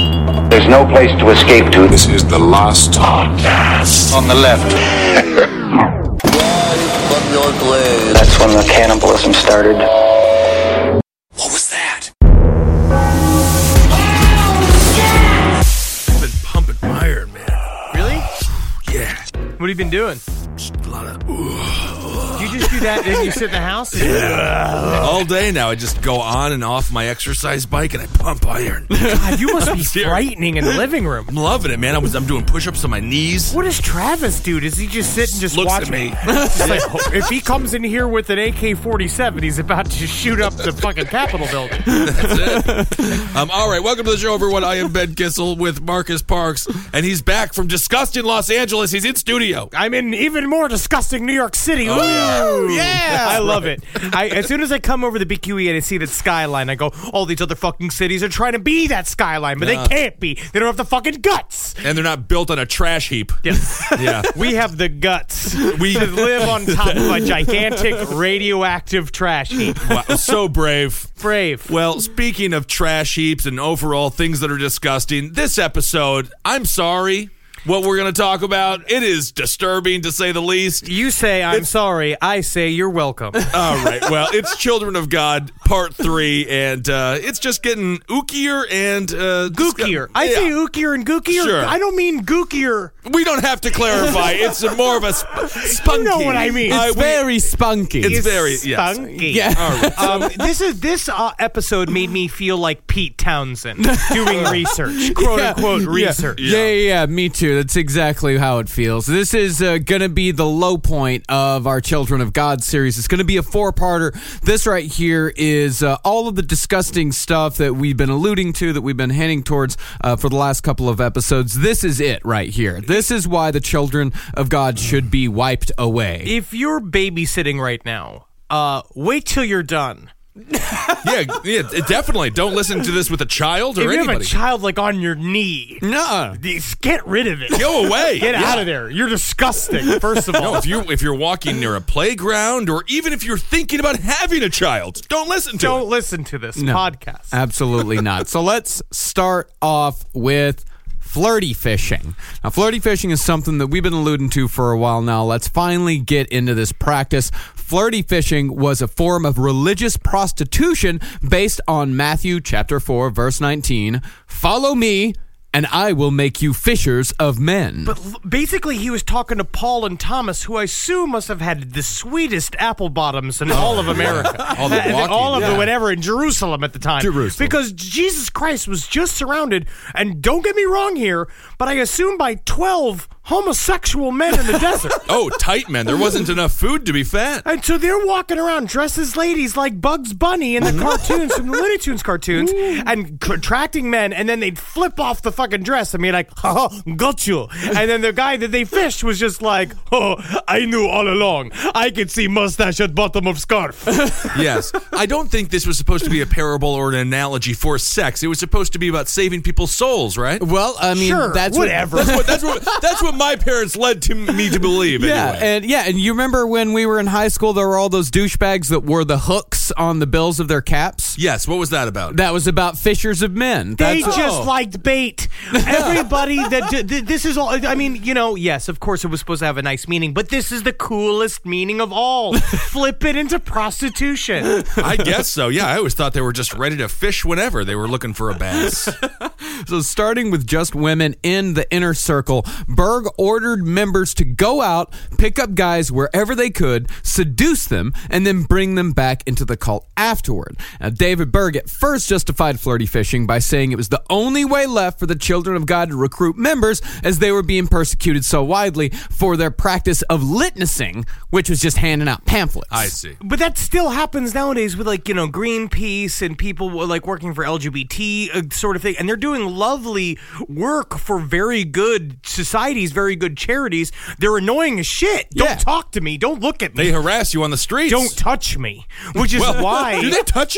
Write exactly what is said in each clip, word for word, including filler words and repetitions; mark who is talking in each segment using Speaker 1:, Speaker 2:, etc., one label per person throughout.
Speaker 1: There's no place to escape to.
Speaker 2: This is the last podcast.
Speaker 1: On the left. That's when the cannibalism started.
Speaker 2: What was that?
Speaker 3: I've been pumping iron, man.
Speaker 4: Really?
Speaker 3: Yeah.
Speaker 4: What have you been doing?
Speaker 3: A lot of...
Speaker 4: Do you just do that and you sit in the house?
Speaker 3: Yeah. All day now, I just go on and off my exercise bike and I pump iron.
Speaker 4: God, you must be frightening in the living room.
Speaker 3: I'm loving it, man. I was, I'm doing push-ups on my knees.
Speaker 4: What does Travis do? Does he just sit and just
Speaker 3: Looks
Speaker 4: watch
Speaker 3: at me?
Speaker 4: Just like, if he comes in here with an A K forty-seven, he's about to shoot up the fucking Capitol building.
Speaker 3: That's it. Um, all right, welcome to the show, everyone. I am Ben Kissel with Marcus Parks, and he's back from disgusting Los Angeles. He's in studio.
Speaker 4: I'm in even more disgusting New York City.
Speaker 3: Oh, yeah.
Speaker 4: Ooh,
Speaker 3: Yeah.
Speaker 4: I love it. I, as soon as I come over the B Q E and I see that skyline, I go, all these other fucking cities are trying to be that skyline, but
Speaker 3: Yeah.
Speaker 4: they can't be. They don't have the fucking guts.
Speaker 3: And they're not built on a trash heap.
Speaker 4: Yes.
Speaker 3: Yeah.
Speaker 4: We have the guts
Speaker 3: We-
Speaker 4: to live on top of a gigantic radioactive trash heap.
Speaker 3: Wow, so brave.
Speaker 4: Brave.
Speaker 3: Well, speaking of trash heaps and overall things that are disgusting, this episode, I'm sorry, what we're going to talk about, it is disturbing to say the least.
Speaker 4: You say, I'm
Speaker 3: It's-
Speaker 4: sorry. I say, you're welcome.
Speaker 3: All right, well, it's Children of God, part three, and uh, it's just getting ookier and... Uh,
Speaker 4: Gookier. I
Speaker 3: Yeah.
Speaker 4: say ookier and gookier.
Speaker 3: Sure.
Speaker 4: I don't mean gookier.
Speaker 3: We don't have to clarify. It's a more of a sp- spunky.
Speaker 4: You know what I mean.
Speaker 3: I-
Speaker 5: It's
Speaker 3: we-
Speaker 5: very spunky.
Speaker 3: It's very... Yes.
Speaker 4: Spunky.
Speaker 5: Yeah.
Speaker 3: All right.
Speaker 4: Um, this is this uh, episode made me feel like Pete Townsend doing research, quote
Speaker 5: Yeah.
Speaker 4: unquote
Speaker 5: Yeah.
Speaker 4: research.
Speaker 5: Yeah. yeah, yeah, me too. That's exactly how it feels. This is uh, going to be the low point of our Children of God series. It's going to be a four-parter. This right here is uh, all of the disgusting stuff that we've been alluding to, that we've been heading towards uh, for the last couple of episodes. This is it right here. This is why the Children of God should be wiped away.
Speaker 4: If you're babysitting right now, uh, wait till you're done.
Speaker 3: Yeah, yeah, definitely. Don't listen to this with a child or
Speaker 4: if you
Speaker 3: anybody.
Speaker 4: have a child like on your knee,
Speaker 5: Nuh-uh.
Speaker 4: just get rid of it.
Speaker 3: Go away.
Speaker 4: Get
Speaker 3: Yeah.
Speaker 4: out of there. You're disgusting. First of all,
Speaker 3: No, if you if you're walking near a playground, or even if you're thinking about having a child, don't listen to
Speaker 4: don't
Speaker 3: it.
Speaker 4: listen to this
Speaker 5: No.
Speaker 4: podcast.
Speaker 5: Absolutely not. So let's start off with flirty fishing. Now, flirty fishing is something that we've been alluding to for a while now. Let's finally get into this practice. Flirty fishing was a form of religious prostitution based on Matthew chapter four, verse nineteen. Follow me, and I will make you fishers of men.
Speaker 4: But l- basically, he was talking to Paul and Thomas, who I assume must have had the sweetest apple bottoms in all of America.
Speaker 3: All the
Speaker 4: And
Speaker 3: walking,
Speaker 4: all of
Speaker 3: yeah.
Speaker 4: the whatever in Jerusalem at the time.
Speaker 5: Jerusalem.
Speaker 4: Because Jesus Christ was just surrounded, and don't get me wrong here, but I assume by twelve homosexual men in the desert.
Speaker 3: Oh, tight men. There wasn't enough food to be fat.
Speaker 4: And so they're walking around dressed as ladies like Bugs Bunny in the cartoons from the Looney Tunes cartoons and attracting men, and then they'd flip off the fucking dress and be like, ha, got you. And then the guy that they fished was just like, oh, I knew all along. I could see mustache at bottom of scarf.
Speaker 3: Yes. I don't think this was supposed to be a parable or an analogy for sex. It was supposed to be about saving people's souls, right?
Speaker 5: Well, I mean,
Speaker 4: Sure,
Speaker 5: that's
Speaker 4: whatever.
Speaker 5: What,
Speaker 3: That's what, that's what, that's what my parents led to me to believe,
Speaker 5: Yeah,
Speaker 3: anyway.
Speaker 5: and yeah, and you remember when we were in high school, there were all those douchebags that wore the hooks on the bills of their caps?
Speaker 3: Yes, what was that about?
Speaker 5: That was about fishers of men.
Speaker 4: They
Speaker 5: That's
Speaker 4: just
Speaker 3: Oh.
Speaker 4: liked bait. Everybody that d- th- this is all. I mean, you know, yes, of course it was supposed to have a nice meaning, but this is the coolest meaning of all. Flip it into prostitution.
Speaker 3: I guess so. Yeah, I always thought they were just ready to fish whenever they were looking for a bass.
Speaker 5: So starting with just women in the inner circle, Berg ordered members to go out, pick up guys wherever they could, seduce them, and then bring them back into the cult afterward. Now, David Berg at first justified flirty fishing by saying it was the only way left for the Children of God to recruit members, as they were being persecuted so widely for their practice of litnessing, which was just handing out pamphlets.
Speaker 3: I see.
Speaker 4: But that still happens nowadays with, like, you know, Greenpeace and people like working for L G B T uh, sort of thing, and they're doing lovely work for very good societies, very good charities. They're annoying as shit. Don't
Speaker 5: Yeah.
Speaker 4: talk to me. Don't look at me.
Speaker 3: They harass you on the streets.
Speaker 4: Don't touch me. Which is
Speaker 3: Well,
Speaker 4: why.
Speaker 3: do they touch you?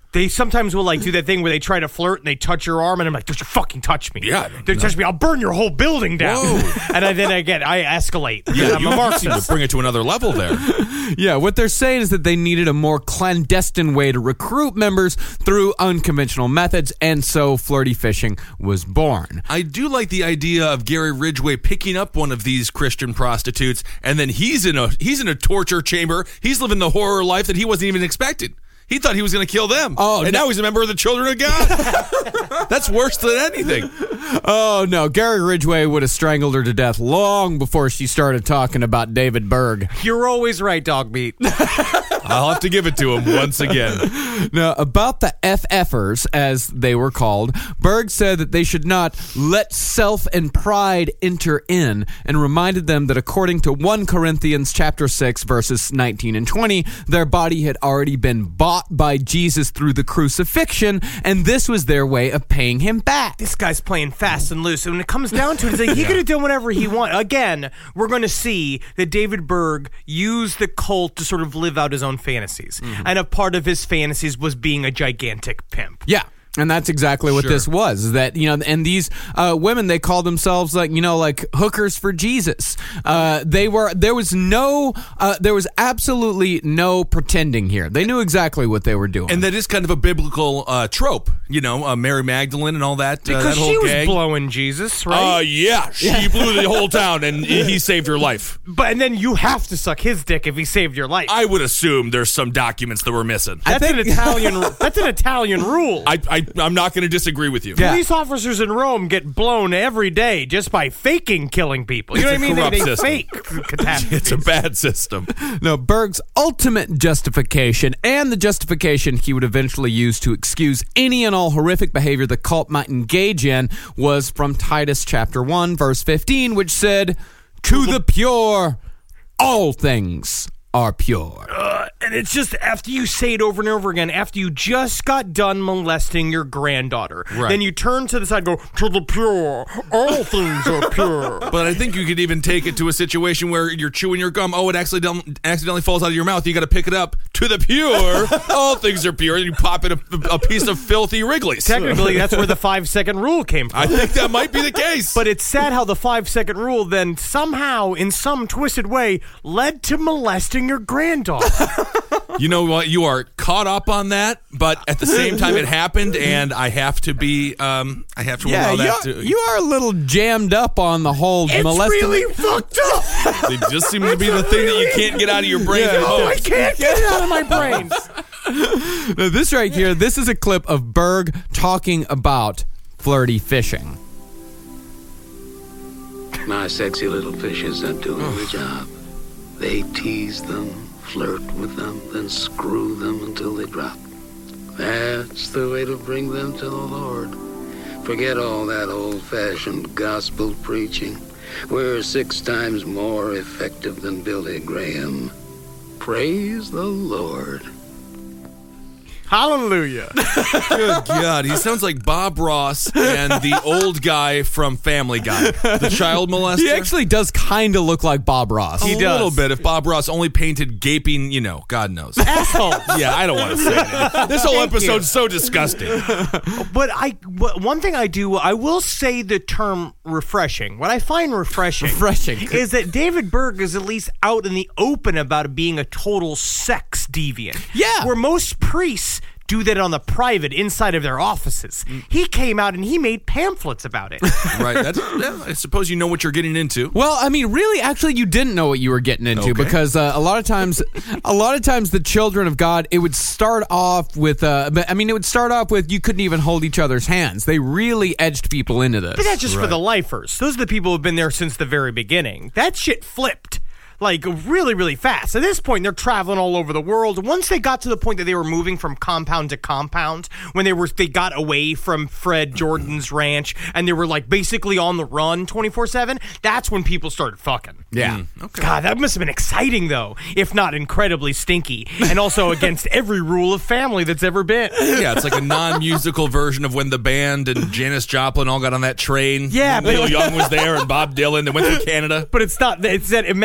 Speaker 4: They sometimes will like do that thing where they try to flirt and they touch your arm, and I'm like, "Don't you fucking touch me?
Speaker 3: Yeah,
Speaker 4: don't
Speaker 3: no.
Speaker 4: touch me. I'll burn your whole building down."
Speaker 3: Whoa.
Speaker 4: And I, then I get, I escalate.
Speaker 3: Yeah,
Speaker 4: I'm
Speaker 3: you,
Speaker 4: a
Speaker 3: you
Speaker 4: Marxist.
Speaker 3: seem to bring it to another level there.
Speaker 5: Yeah, what they're saying is that they needed a more clandestine way to recruit members through unconventional methods, and so flirty fishing was born.
Speaker 3: I do like the idea of Gary Ridgway picking up one of these Christian prostitutes, and then he's in a he's in a torture chamber. He's living the horror life that he wasn't even expecting. He thought he was going to kill them.
Speaker 5: Oh,
Speaker 3: and
Speaker 5: no.
Speaker 3: now he's a member of the Children of God. That's worse than anything.
Speaker 5: Oh, no. Gary Ridgway would have strangled her to death long before she started talking about David Berg.
Speaker 4: You're always right, dog meat.
Speaker 3: I'll have to give it to him once again.
Speaker 5: Now, about the F F'ers, as they were called, Berg said that they should not let self and pride enter in, and reminded them that according to First Corinthians chapter six, verses nineteen and twenty, their body had already been bought by Jesus through the crucifixion, and this was their way of paying him back.
Speaker 4: This guy's playing fast and loose. And when it comes down to it, it's like he could have done whatever he wanted. Again, we're going to see that David Berg used the cult to sort of live out his own fantasies. Mm-hmm. And a part of his fantasies was being a gigantic pimp.
Speaker 5: Yeah. And that's exactly what
Speaker 3: Sure.
Speaker 5: this was. Is that, you know, and these uh, women, they called themselves like, you know, like hookers for Jesus. Uh, they were, there was no, uh, there was absolutely no pretending here. They knew exactly what they were doing.
Speaker 3: And that is kind of a biblical uh, trope, you know, uh, Mary Magdalene and all that. Uh,
Speaker 4: Because
Speaker 3: that whole
Speaker 4: she was
Speaker 3: gang.
Speaker 4: blowing Jesus, right?
Speaker 3: Uh, yeah, she blew the whole town, and he saved her life.
Speaker 4: but and then you have to suck his dick if he saved your life.
Speaker 3: I would assume there's some documents that were missing. I,
Speaker 4: that's an Italian. That's an Italian rule.
Speaker 3: I, I'm not going to disagree with you.
Speaker 5: Yeah.
Speaker 4: Police officers in Rome get blown every day just by faking killing people. You know
Speaker 3: It's
Speaker 4: what I
Speaker 3: a
Speaker 4: mean? They,
Speaker 3: corrupt
Speaker 4: they
Speaker 3: system.
Speaker 4: fake catastrophes.
Speaker 3: It's a bad system.
Speaker 5: No, Berg's ultimate justification, and the justification he would eventually use to excuse any and all horrific behavior the cult might engage in, was from Titus chapter one, verse fifteen, which said, "To the pure, all things are pure."
Speaker 4: Uh, and it's just after you say it over and over again, after you just got done molesting your granddaughter,
Speaker 3: Right.
Speaker 4: then you turn to the side and go, "To the pure, all things are pure."
Speaker 3: But I think you could even take it to a situation where you're chewing your gum. Oh, it accidentally, accidentally falls out of your mouth. You got to pick it up. To the pure, all things are pure. And you pop in a, a piece of filthy Wrigley's.
Speaker 4: Technically, that's where the five-second rule came from.
Speaker 3: I think that might be the case.
Speaker 4: But it's sad how the five-second rule then somehow, in some twisted way, led to molesting your granddaughter.
Speaker 3: You know what? You are caught up on that, but at the same time, it happened, and I have to be. Um, I have to
Speaker 5: Yeah,
Speaker 3: allow that
Speaker 5: you,
Speaker 3: to.
Speaker 5: you are a little jammed up on the whole
Speaker 4: It's
Speaker 5: molesting.
Speaker 4: really fucked up.
Speaker 3: They just seem to be the thing that you can't get out of your brain. the
Speaker 4: Oh, I
Speaker 3: most.
Speaker 4: can't get it out of my brain.
Speaker 5: Now, this right here, this is a clip of Berg talking about flirty fishing.
Speaker 6: My sexy little fishes are doing the job. They tease them, flirt with them, then screw them until they drop. That's the way to bring them to the Lord. Forget all that old-fashioned gospel preaching. We're six times more effective than Billy Graham. Praise the Lord.
Speaker 4: Hallelujah.
Speaker 3: Good God, he sounds like Bob Ross and the old guy from Family Guy, the child molester.
Speaker 5: He actually does kind of look like Bob Ross.
Speaker 3: a
Speaker 4: He does.
Speaker 3: little bit. If Bob Ross only painted gaping, you know, God knows.
Speaker 4: Asshole.
Speaker 3: Yeah, I don't want to say anything. This whole
Speaker 4: Thank
Speaker 3: episode's
Speaker 4: you.
Speaker 3: so disgusting.
Speaker 4: But I, but one thing I do, I will say the term refreshing. What I find refreshing,
Speaker 5: Refreshing.
Speaker 4: is that David Berg is at least out in the open about being a total sex deviant.
Speaker 5: Yeah.
Speaker 4: Where most priests do that on the private inside of their offices. He came out and he made pamphlets about it.
Speaker 3: Right. That's, yeah, I suppose you know what you're getting into.
Speaker 5: Well, I mean, really, actually, you didn't know what you were getting into
Speaker 3: Okay.
Speaker 5: because uh, a lot of times, a lot of times, the children of God, it would start off with, uh, but, I mean, it would start off with you couldn't even hold each other's hands. They really edged people into this.
Speaker 4: But that's just for the lifers. Those are the people who've been there since the very beginning. That shit flipped. Like, really, really fast. At this point, they're traveling all over the world. Once they got to the point that they were moving from compound to compound, when they were they got away from Fred Jordan's ranch, and they were, like, basically on the run twenty-four seven, that's when people started fucking.
Speaker 5: Yeah.
Speaker 3: Okay.
Speaker 4: God, that must have been exciting, though, if not incredibly stinky, and also against every rule of family that's ever been.
Speaker 3: Yeah, it's like a non-musical version of when the band and Janis Joplin all got on that train.
Speaker 4: Yeah, but-
Speaker 3: Neil Young was there and Bob Dylan. They went through Canada.
Speaker 4: But it's not, it's that, imagine if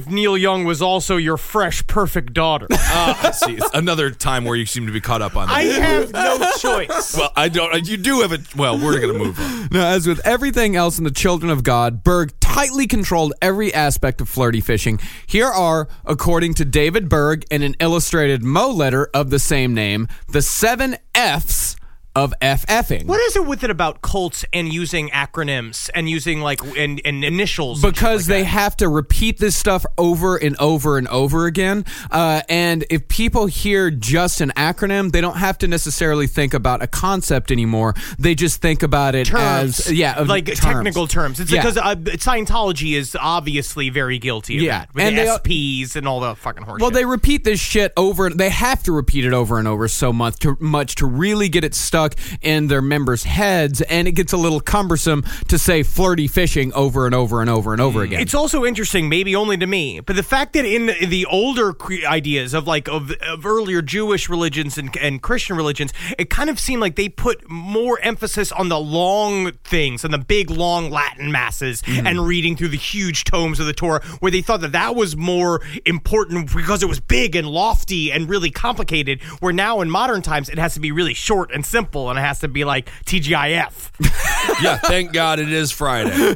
Speaker 4: if Neil Young was also your fresh, perfect daughter?
Speaker 3: Uh, I see. It's another time where you seem to be caught up on that.
Speaker 4: I have no choice.
Speaker 3: Well, I don't. You do have it. Well, we're going to move on.
Speaker 5: Now, as with everything else in The Children of God, Berg tightly controlled every aspect of flirty fishing. Here are, according to David Berg in an illustrated Mo letter of the same name, the seven F's of FFing.
Speaker 4: What is it with it about cults and using acronyms and using like and, and initials? and
Speaker 5: Because
Speaker 4: shit like
Speaker 5: they
Speaker 4: that?
Speaker 5: have to repeat this stuff over and over and over again. Uh, and if people hear just an acronym, they don't have to necessarily think about a concept anymore. They just think about it
Speaker 4: terms,
Speaker 5: as, yeah, of
Speaker 4: like
Speaker 5: terms.
Speaker 4: technical terms. It's
Speaker 5: Yeah.
Speaker 4: because uh, Scientology is obviously very guilty of
Speaker 5: Yeah.
Speaker 4: that with
Speaker 5: And
Speaker 4: the
Speaker 5: they-
Speaker 4: S Ps and all the fucking horseshit.
Speaker 5: Well, they repeat this shit over. They have to repeat it over and over so much to, much to really get it stuck in their members' heads, and it gets a little cumbersome to say flirty fishing over and over and over and over again.
Speaker 4: It's also interesting, maybe only to me, but the fact that in the, the older cre- ideas of like of, of earlier Jewish religions and, and Christian religions, it kind of seemed like they put more emphasis on the long things and the big long Latin masses and reading through the huge tomes of the Torah, where they thought that that was more important because it was big and lofty and really complicated. Where now in modern times it has to be really short and simple, and it has to be like T G I F.
Speaker 3: Yeah, thank God it is Friday.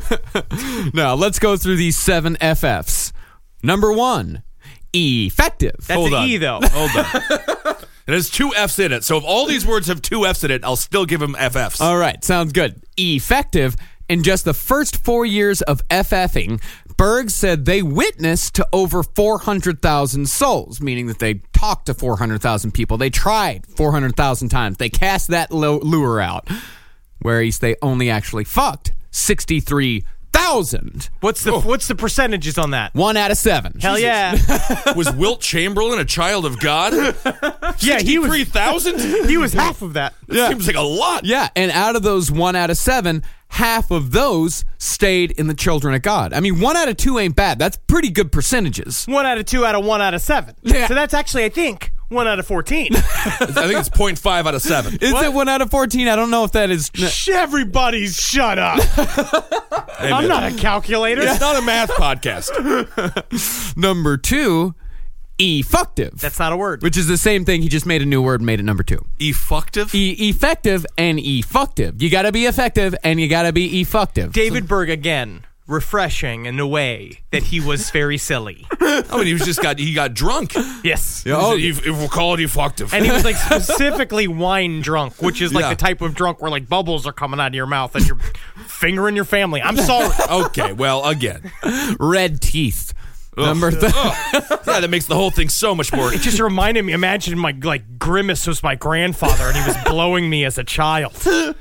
Speaker 5: Now, let's go through these seven F Fs. Number one, effective.
Speaker 4: That's
Speaker 3: Hold
Speaker 4: an
Speaker 3: on.
Speaker 4: E though.
Speaker 3: Hold on. It has two F's in it. So if all these words have two F's in it, I'll still give them F Fs.
Speaker 5: All right, sounds good. Effective. In just the first four years of FFing, Berg said they witnessed to over four hundred thousand souls, meaning that they talked to four hundred thousand people. They tried four hundred thousand times. They cast that lo- lure out, whereas they only actually fucked sixty-three thousand.
Speaker 4: What's the what's the percentages on that?
Speaker 5: One out of seven.
Speaker 4: Hell yeah.
Speaker 3: Was Wilt Chamberlain a child of God?
Speaker 4: Yeah, he was
Speaker 3: three thousand?
Speaker 4: he was half of that.
Speaker 3: That seems like a lot.
Speaker 5: Yeah, and out of those one out of seven, half of those stayed in the Children of God. I mean, one out of two ain't bad. That's pretty good percentages.
Speaker 4: One out of two out of one out of seven.
Speaker 5: Yeah.
Speaker 4: So that's actually, I think, one out of fourteen.
Speaker 3: I think it's zero point five out of seven.
Speaker 5: Is it one out of fourteen? I don't know if that is.
Speaker 4: Shh, everybody's shut up.
Speaker 3: Hey,
Speaker 4: I'm
Speaker 3: man.
Speaker 4: not a calculator.
Speaker 3: It's not a math podcast.
Speaker 5: Number two, effective.
Speaker 4: That's not a word.
Speaker 5: Which is the same thing. He just made a new word and made it number two.
Speaker 3: Effective?
Speaker 5: E- effective and effective. You got to be effective and you got to be effective.
Speaker 4: David Berg again, refreshing in a way that he was very silly.
Speaker 3: I mean, he was just got he got drunk.
Speaker 4: Yes.
Speaker 5: Oh,
Speaker 3: if, if we'll call it effective.
Speaker 4: And he was like specifically wine drunk, which is like
Speaker 3: Yeah.
Speaker 4: the type of drunk where like bubbles are coming out of your mouth and you're fingering your family. I'm sorry.
Speaker 3: Okay, well, again.
Speaker 5: red teeth. Number th-
Speaker 3: Yeah, that makes the whole thing so much more.
Speaker 4: It just reminded me, imagine my like Grimace was my grandfather and he was blowing me as a child.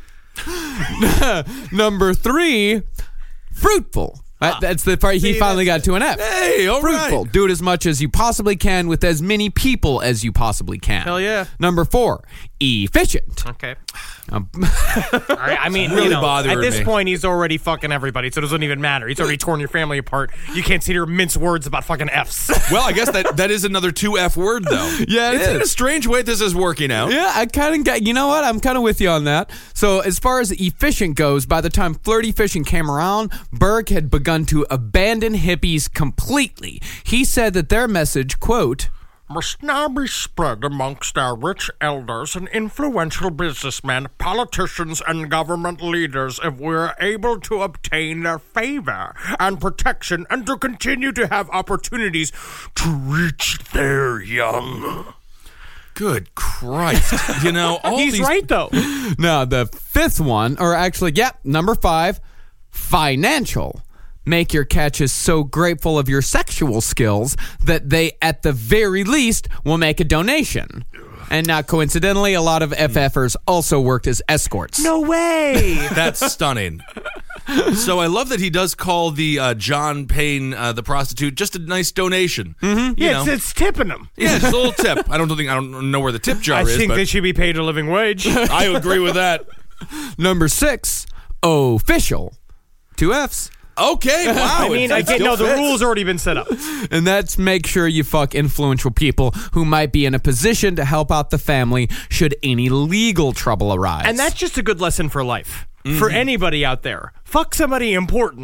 Speaker 5: Number three, fruitful. That- that's the part he
Speaker 4: See,
Speaker 5: finally got to an F.
Speaker 3: Hey, all right.
Speaker 5: Fruitful. Do it as much as you possibly can with as many people as you possibly can.
Speaker 4: Hell yeah.
Speaker 5: Number four, efficient.
Speaker 4: Okay.
Speaker 5: Um,
Speaker 4: All right, I mean,
Speaker 3: really
Speaker 4: you know,
Speaker 3: bothering
Speaker 4: at this
Speaker 3: me.
Speaker 4: point, he's already fucking everybody, so it doesn't even matter. He's already torn your family apart. You can't sit here and mince words about fucking Fs.
Speaker 3: Well, I guess that, that is another two F word, though.
Speaker 5: Yeah, it
Speaker 3: it's in a
Speaker 5: is.
Speaker 3: strange way this is working out.
Speaker 5: Yeah, I kind of got, you know what? I'm kind of with you on that. So, as far as efficient goes, by the time flirty fishing came around, Berg had begun to abandon hippies completely. He said that their message, quote,
Speaker 7: must now be spread amongst our rich elders and influential businessmen, politicians, and government leaders if we're able to obtain their favor and protection and to continue to have opportunities to reach their young.
Speaker 3: Good Christ. You know, all
Speaker 4: He's
Speaker 3: these...
Speaker 4: right, though.
Speaker 5: no, the fifth one, or actually, yeah, number five, financial. Make your catches so grateful of your sexual skills that they, at the very least, will make a donation. And not coincidentally, a lot of F Fers also worked as escorts.
Speaker 4: No way.
Speaker 3: That's stunning. So I love that he does call the uh, John Payne, uh, the prostitute, just a nice donation. Mm-hmm.
Speaker 4: Yeah, it's, it's tipping him.
Speaker 3: Yeah, just a little tip. I don't think I don't know where the tip jar
Speaker 4: I
Speaker 3: is,
Speaker 4: think
Speaker 3: but
Speaker 4: they should be paid a living wage.
Speaker 3: I agree with that.
Speaker 5: Number six, official. Two Fs.
Speaker 3: Okay, wow.
Speaker 4: I mean,
Speaker 3: it-
Speaker 4: I
Speaker 3: it
Speaker 4: get
Speaker 3: still
Speaker 4: no, the
Speaker 3: fits.
Speaker 4: rule's already been set up.
Speaker 5: And that's make sure you fuck influential people who might be in a position to help out the family should any legal trouble arise.
Speaker 4: And that's just a good lesson for life. For anybody out there. Fuck somebody important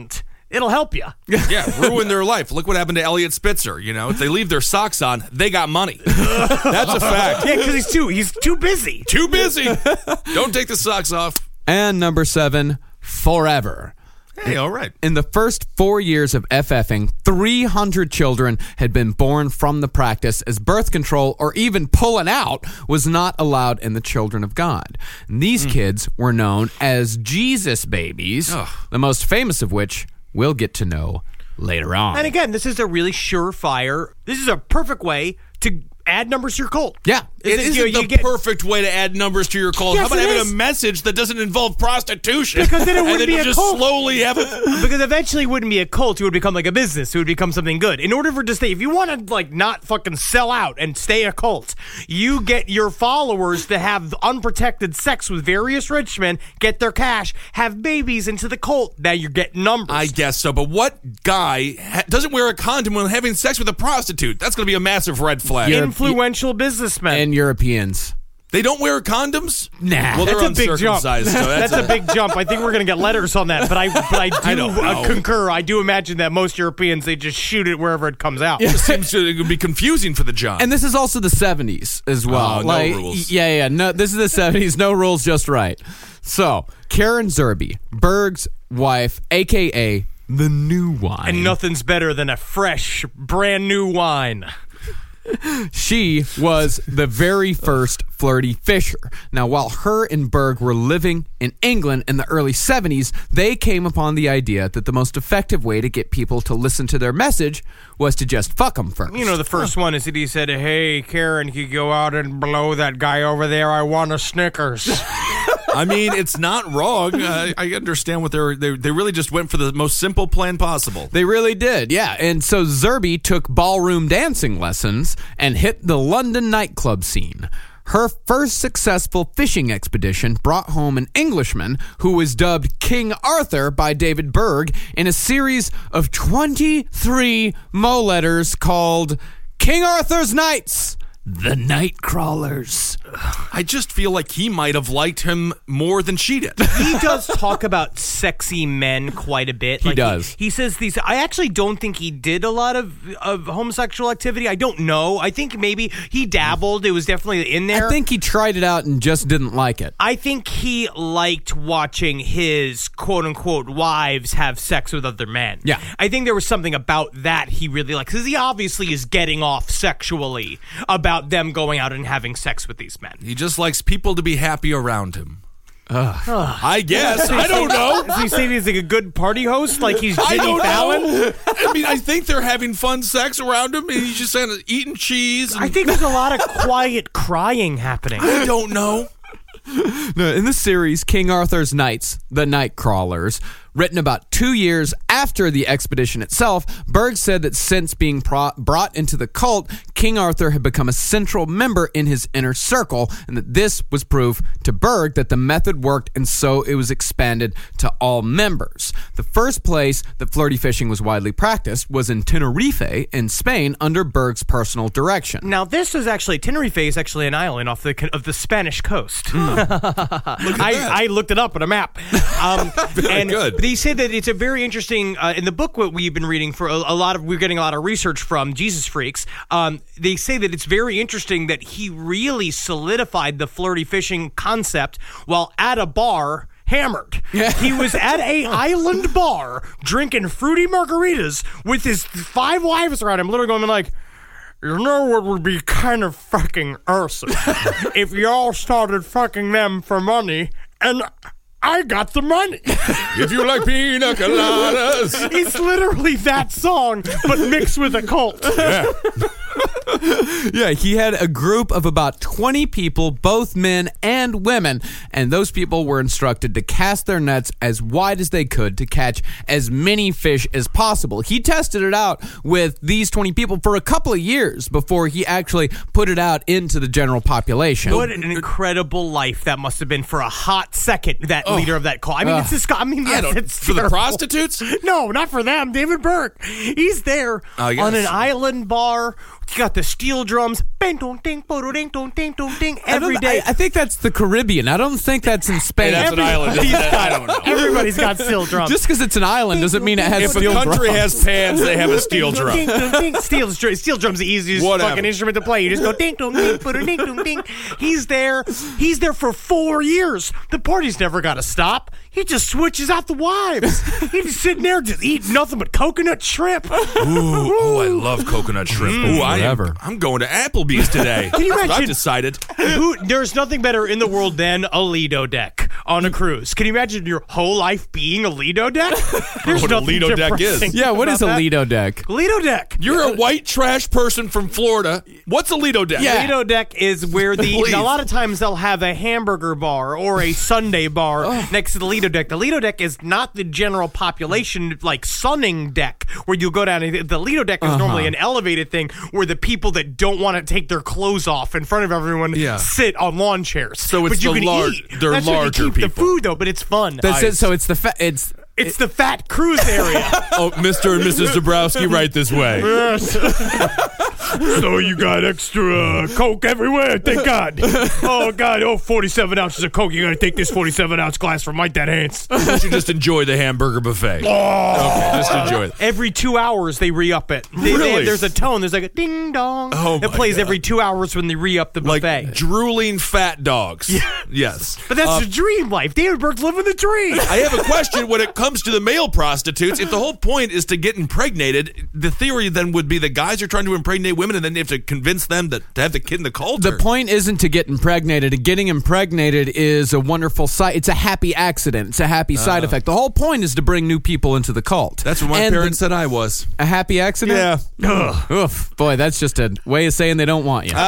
Speaker 4: it'll help you.
Speaker 3: Yeah, ruin their life. Look what happened to Elliot Spitzer. You know, if they leave their socks on, they got money. That's a fact.
Speaker 4: Yeah, because he's too he's too busy.
Speaker 3: Too busy. Don't take the socks off.
Speaker 5: And number seven, forever.
Speaker 3: Hey, all right.
Speaker 5: In the first four years of F F ing, three hundred children had been born from the practice, as birth control or even pulling out was not allowed in the children of God. And these mm. kids were known as Jesus babies, Ugh. the most famous of which we'll get to know later on.
Speaker 4: And again, this is a really surefire, this is a perfect way to add numbers to your cult.
Speaker 5: Yeah.
Speaker 3: It isn't you, the you get, perfect way to add numbers to your cult.
Speaker 4: Yes,
Speaker 3: How about having
Speaker 4: is.
Speaker 3: a message that doesn't involve prostitution?
Speaker 4: Because then it wouldn't
Speaker 3: and then
Speaker 4: be
Speaker 3: you
Speaker 4: a
Speaker 3: just
Speaker 4: cult.
Speaker 3: slowly have it.
Speaker 4: Because eventually it wouldn't be a cult. It would become like a business. It would become something good. In order for it to stay, if you want to like not fucking sell out and stay a cult, you get your followers to have unprotected sex with various rich men, get their cash, have babies into the cult. Now you're getting numbers.
Speaker 3: I guess so. But what guy ha- doesn't wear a condom when having sex with a prostitute? That's going to be a massive red flag.
Speaker 4: Europe- Influential businessmen.
Speaker 5: And Europeans.
Speaker 3: They don't wear condoms?
Speaker 5: Nah.
Speaker 3: Well, they're
Speaker 4: that's a big jump.
Speaker 3: uncircumcised. So that's,
Speaker 4: that's a, a big jump. I think we're going to get letters on that. But I, but I do
Speaker 3: I don't know.
Speaker 4: uh, concur. I do imagine that most Europeans, they just shoot it wherever it comes out.
Speaker 3: It just seems to be confusing for the John.
Speaker 5: And this is also the seventies as well.
Speaker 3: Oh, no
Speaker 5: like,
Speaker 3: rules.
Speaker 5: Yeah, yeah. No, this is the seventies. No rules, just right. So, Karen Zerby, Berg's wife, a k a the new wine.
Speaker 4: And nothing's better than a fresh, brand new wine.
Speaker 5: She was the very first flirty fisher. Now, while her and Berg were living in England in the early seventies, they came upon the idea that the most effective way to get people to listen to their message was to just fuck them first.
Speaker 4: You know, the first one is that he said, hey, Karen, can you go out and blow that guy over there? I want a Snickers.
Speaker 3: I mean, it's not wrong. Uh, I understand what they're. They, they really just went for the most simple plan possible.
Speaker 5: They really did, yeah. And so Zerby took ballroom dancing lessons and hit the London nightclub scene. Her first successful fishing expedition brought home an Englishman who was dubbed King Arthur by David Berg in a series of twenty-three Mo letters called King Arthur's Knights, the Nightcrawlers.
Speaker 3: I just feel like he might have liked him more than she did.
Speaker 4: He does talk about sexy men quite a bit.
Speaker 5: He
Speaker 4: like
Speaker 5: does.
Speaker 4: He, he says these. I actually don't think he did a lot of, of homosexual activity. I don't know. I think maybe he dabbled. It was definitely in there.
Speaker 5: I think he tried it out and just didn't like it.
Speaker 4: I think he liked watching his quote-unquote wives have sex with other men.
Speaker 5: Yeah.
Speaker 4: I think there was something about that he really liked. Because he obviously is getting off sexually about them going out and having sex with these men.
Speaker 3: He just likes people to be happy around him. I guess. I don't know.
Speaker 4: Does he say he's like a good party host? Like he's
Speaker 3: I
Speaker 4: Jimmy
Speaker 3: don't
Speaker 4: Fallon?
Speaker 3: know. I mean, I think they're having fun sex around him, and he's just kind of eating cheese. And
Speaker 4: I think there's a lot of quiet crying happening.
Speaker 3: I don't know.
Speaker 5: No, in the series, King Arthur's Knights, the Nightcrawlers, written about two years after the expedition itself, Berg said that since being pro- brought into the cult, King Arthur had become a central member in his inner circle, and that this was proof to Berg that the method worked, and so it was expanded to all members. The first place that flirty fishing was widely practiced was in Tenerife in Spain under Berg's personal direction.
Speaker 4: Now, this was actually, Tenerife is actually an island off the of the Spanish coast.
Speaker 3: Mm.
Speaker 4: I, I looked it up on a map. Um,
Speaker 3: Very
Speaker 4: and
Speaker 3: good.
Speaker 4: They say that it's a very interesting, uh, in the book what we've been reading for a, a lot of, we're getting a lot of research from, Jesus Freaks, um, they say that it's very interesting that he really solidified the flirty fishing concept while at a bar hammered.
Speaker 5: Yeah.
Speaker 4: He was at a island bar drinking fruity margaritas with his five wives around him, literally going like, you know what would be kind of fucking awesome if y'all started fucking them for money and I got the money.
Speaker 3: If you like pina coladas.
Speaker 4: It's literally that song, but mixed with a cult.
Speaker 3: Yeah.
Speaker 5: Yeah, he had a group of about twenty people, both men and women, and those people were instructed to cast their nets as wide as they could to catch as many fish as possible. He tested it out with these twenty people for a couple of years before he actually put it out into the general population.
Speaker 4: What an incredible life that must have been for a hot second, that oh. leader of that cult. I mean, uh, it's just, I mean, yes,
Speaker 3: I don't,
Speaker 4: it's
Speaker 3: for
Speaker 4: terrible.
Speaker 3: The prostitutes?
Speaker 4: No, not for them. David Burke. He's there
Speaker 3: uh, yes.
Speaker 4: on an island bar You got the steel drums. Bing, dong, ding, bodo, ding, dong, ding, dong, ding.
Speaker 5: I don't-
Speaker 4: Every day.
Speaker 5: I, I think that's the Caribbean. I don't think that's in Spain.
Speaker 3: Hey, that's an island, isn't it? I don't know.
Speaker 4: Everybody's got steel drums.
Speaker 5: Just because it's an island doesn't mean it has
Speaker 3: If a
Speaker 5: steel
Speaker 3: country
Speaker 5: drums.
Speaker 3: has pans, they have a steel drum.
Speaker 4: Ding, dong, ding. Steel, steel drum's the easiest
Speaker 3: Whatever.
Speaker 4: fucking instrument to play. You just go ding dong ding bodo, ding dong ding. He's there. He's there for four years. The party's never got to stop. He just switches out the wives. He's just sitting there just eating nothing but coconut shrimp.
Speaker 3: Ooh, oh, I love coconut shrimp. Ooh, I am,
Speaker 5: Forever.
Speaker 3: I'm going to Applebee's today.
Speaker 4: Can you
Speaker 3: That's what I've
Speaker 4: imagine-
Speaker 3: decided.
Speaker 4: Who, there's nothing better in the world than a Lido deck on a cruise. Can you imagine your whole life being a Lido deck? There's
Speaker 3: What a
Speaker 4: nothing
Speaker 3: Lido deck
Speaker 4: depressing
Speaker 3: is.
Speaker 5: Yeah, what is a
Speaker 4: about that.
Speaker 5: Lido deck?
Speaker 4: Lido deck.
Speaker 3: You're a white trash person from Florida. What's a Lido deck?
Speaker 5: Yeah.
Speaker 4: Lido deck is where the
Speaker 3: Please.
Speaker 4: a lot of times they'll have a hamburger bar or a Sunday bar
Speaker 3: Oh.
Speaker 4: next to the Lido deck. The Lido deck is not the general population like sunning deck where you go down. And the Lido deck is
Speaker 3: Uh-huh.
Speaker 4: normally an elevated thing where the people that don't want to take their clothes off in front of everyone
Speaker 3: Yeah.
Speaker 4: sit on lawn chairs.
Speaker 3: So it's
Speaker 4: but you
Speaker 3: the
Speaker 4: can
Speaker 3: lar-
Speaker 4: eat.
Speaker 3: they're
Speaker 4: That's where you
Speaker 3: larger
Speaker 4: keep the
Speaker 3: people.
Speaker 4: food though, but it's fun.
Speaker 5: That's it. So it's the fa- it's
Speaker 4: It's the fat cruise area.
Speaker 3: Oh, Mister and Missus Dabrowski, right this way.
Speaker 4: So you got extra uh, Coke everywhere? Thank God. Oh, God. Oh, forty-seven ounces of Coke. You got to take this forty-seven ounce glass from my dead hands.
Speaker 3: You should just enjoy the hamburger buffet.
Speaker 4: Oh.
Speaker 3: Okay, just enjoy it.
Speaker 4: Every two hours, they re-up it. They- they-
Speaker 3: Really?
Speaker 4: there's a tone. There's like a ding-dong.
Speaker 3: Oh,
Speaker 4: that
Speaker 3: my
Speaker 4: plays
Speaker 3: God.
Speaker 4: every two hours when they re-up the
Speaker 3: Like
Speaker 4: buffet.
Speaker 3: drooling fat dogs. Yes.
Speaker 4: But that's the dream life. David Berg's living the dream.
Speaker 3: I have a question when it comes to the male prostitutes. If the whole point is to get impregnated, the theory then would be the guys are trying to impregnate women and then they have to convince them that to have the kid in the cult?
Speaker 5: the
Speaker 3: or-
Speaker 5: point isn't to get impregnated. Getting impregnated is a wonderful side. It's a happy accident. It's a happy side effect. The whole point is to bring new people into the cult.
Speaker 3: That's what my
Speaker 5: And
Speaker 3: parents
Speaker 5: the-
Speaker 3: said I was.
Speaker 5: A happy accident?
Speaker 3: Yeah.
Speaker 5: Ugh. Oof. Boy, that's just a way of saying they don't want you.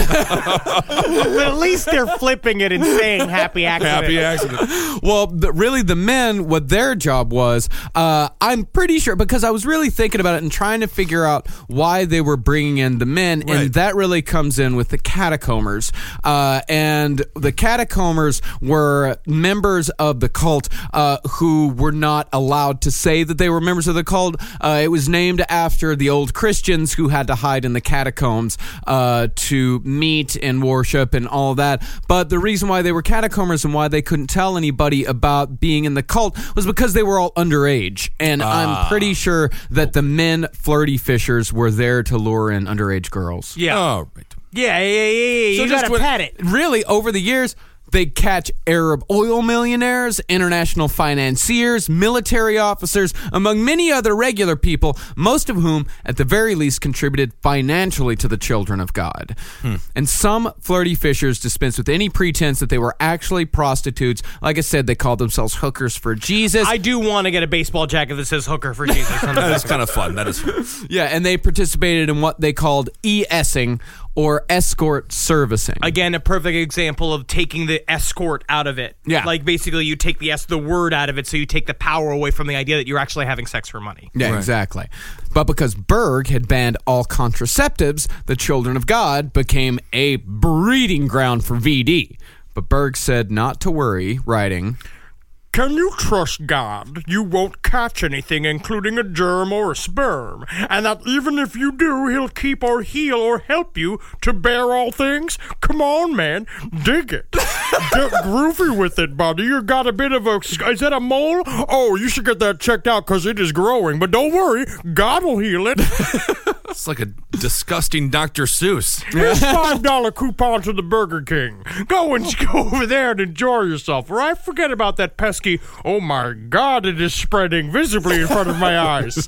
Speaker 4: But at least they're flipping it and saying happy accident.
Speaker 3: Happy accident.
Speaker 5: Well, the, really, the men, what their job was, uh, I'm pretty sure, because I was really thinking about it and trying to figure out why they were bringing in the men,
Speaker 3: Right.
Speaker 5: and that really comes in with the catacombers. Uh, and the catacombers were members of the cult uh, who were not allowed to say that they were members of the cult. Uh, it was named after the old Christians who had to hide in the catacombs uh, to meet and worship and all that. But the reason why they were catacombers and why they couldn't tell anybody about being in the cult was because they were all underage. And I'm pretty sure that the men flirty fishers were there to lure in underage girls.
Speaker 4: Yeah.
Speaker 3: Oh, right.
Speaker 4: Yeah, yeah, yeah, yeah.
Speaker 3: So
Speaker 4: You
Speaker 3: just
Speaker 4: got to
Speaker 3: when-
Speaker 4: pat it.
Speaker 5: Really, over the years, they catch Arab oil millionaires, international financiers, military officers, among many other regular people, most of whom, at the very least, contributed financially to the children of God.
Speaker 3: Hmm.
Speaker 5: And some flirty fishers dispensed with any pretense that they were actually prostitutes. Like I said, they called themselves hookers for Jesus.
Speaker 4: I do want to get a baseball jacket that says hooker for Jesus. on the
Speaker 3: That
Speaker 4: back
Speaker 3: is
Speaker 4: of it.
Speaker 3: kind of fun. That is fun.
Speaker 5: yeah, and they participated in what they called E-essing, or escort servicing.
Speaker 4: Again, a perfect example of taking the escort out of it.
Speaker 5: Yeah.
Speaker 4: Like basically you take the S the word out of it, so you take the power away from the idea that you're actually having sex for money.
Speaker 5: Yeah,
Speaker 3: Right.
Speaker 5: exactly. But because Berg had banned all contraceptives, the children of God became a breeding ground for V D. But Berg said not to worry, writing,
Speaker 7: Can you trust God you won't catch anything, including a germ or a sperm, and that even if you do, he'll keep or heal or help you to bear all things? Come on, man. Dig it. Get groovy with it, buddy. You got a bit of a... Is that a mole? Oh, you should get that checked out because it is growing. But don't worry. God will heal it.
Speaker 3: It's like a disgusting Doctor Seuss.
Speaker 7: Here's five dollar coupon to the Burger King. Go and go over there and enjoy yourself, all right? Forget about that pesky, oh my God, it is spreading visibly in front of my eyes.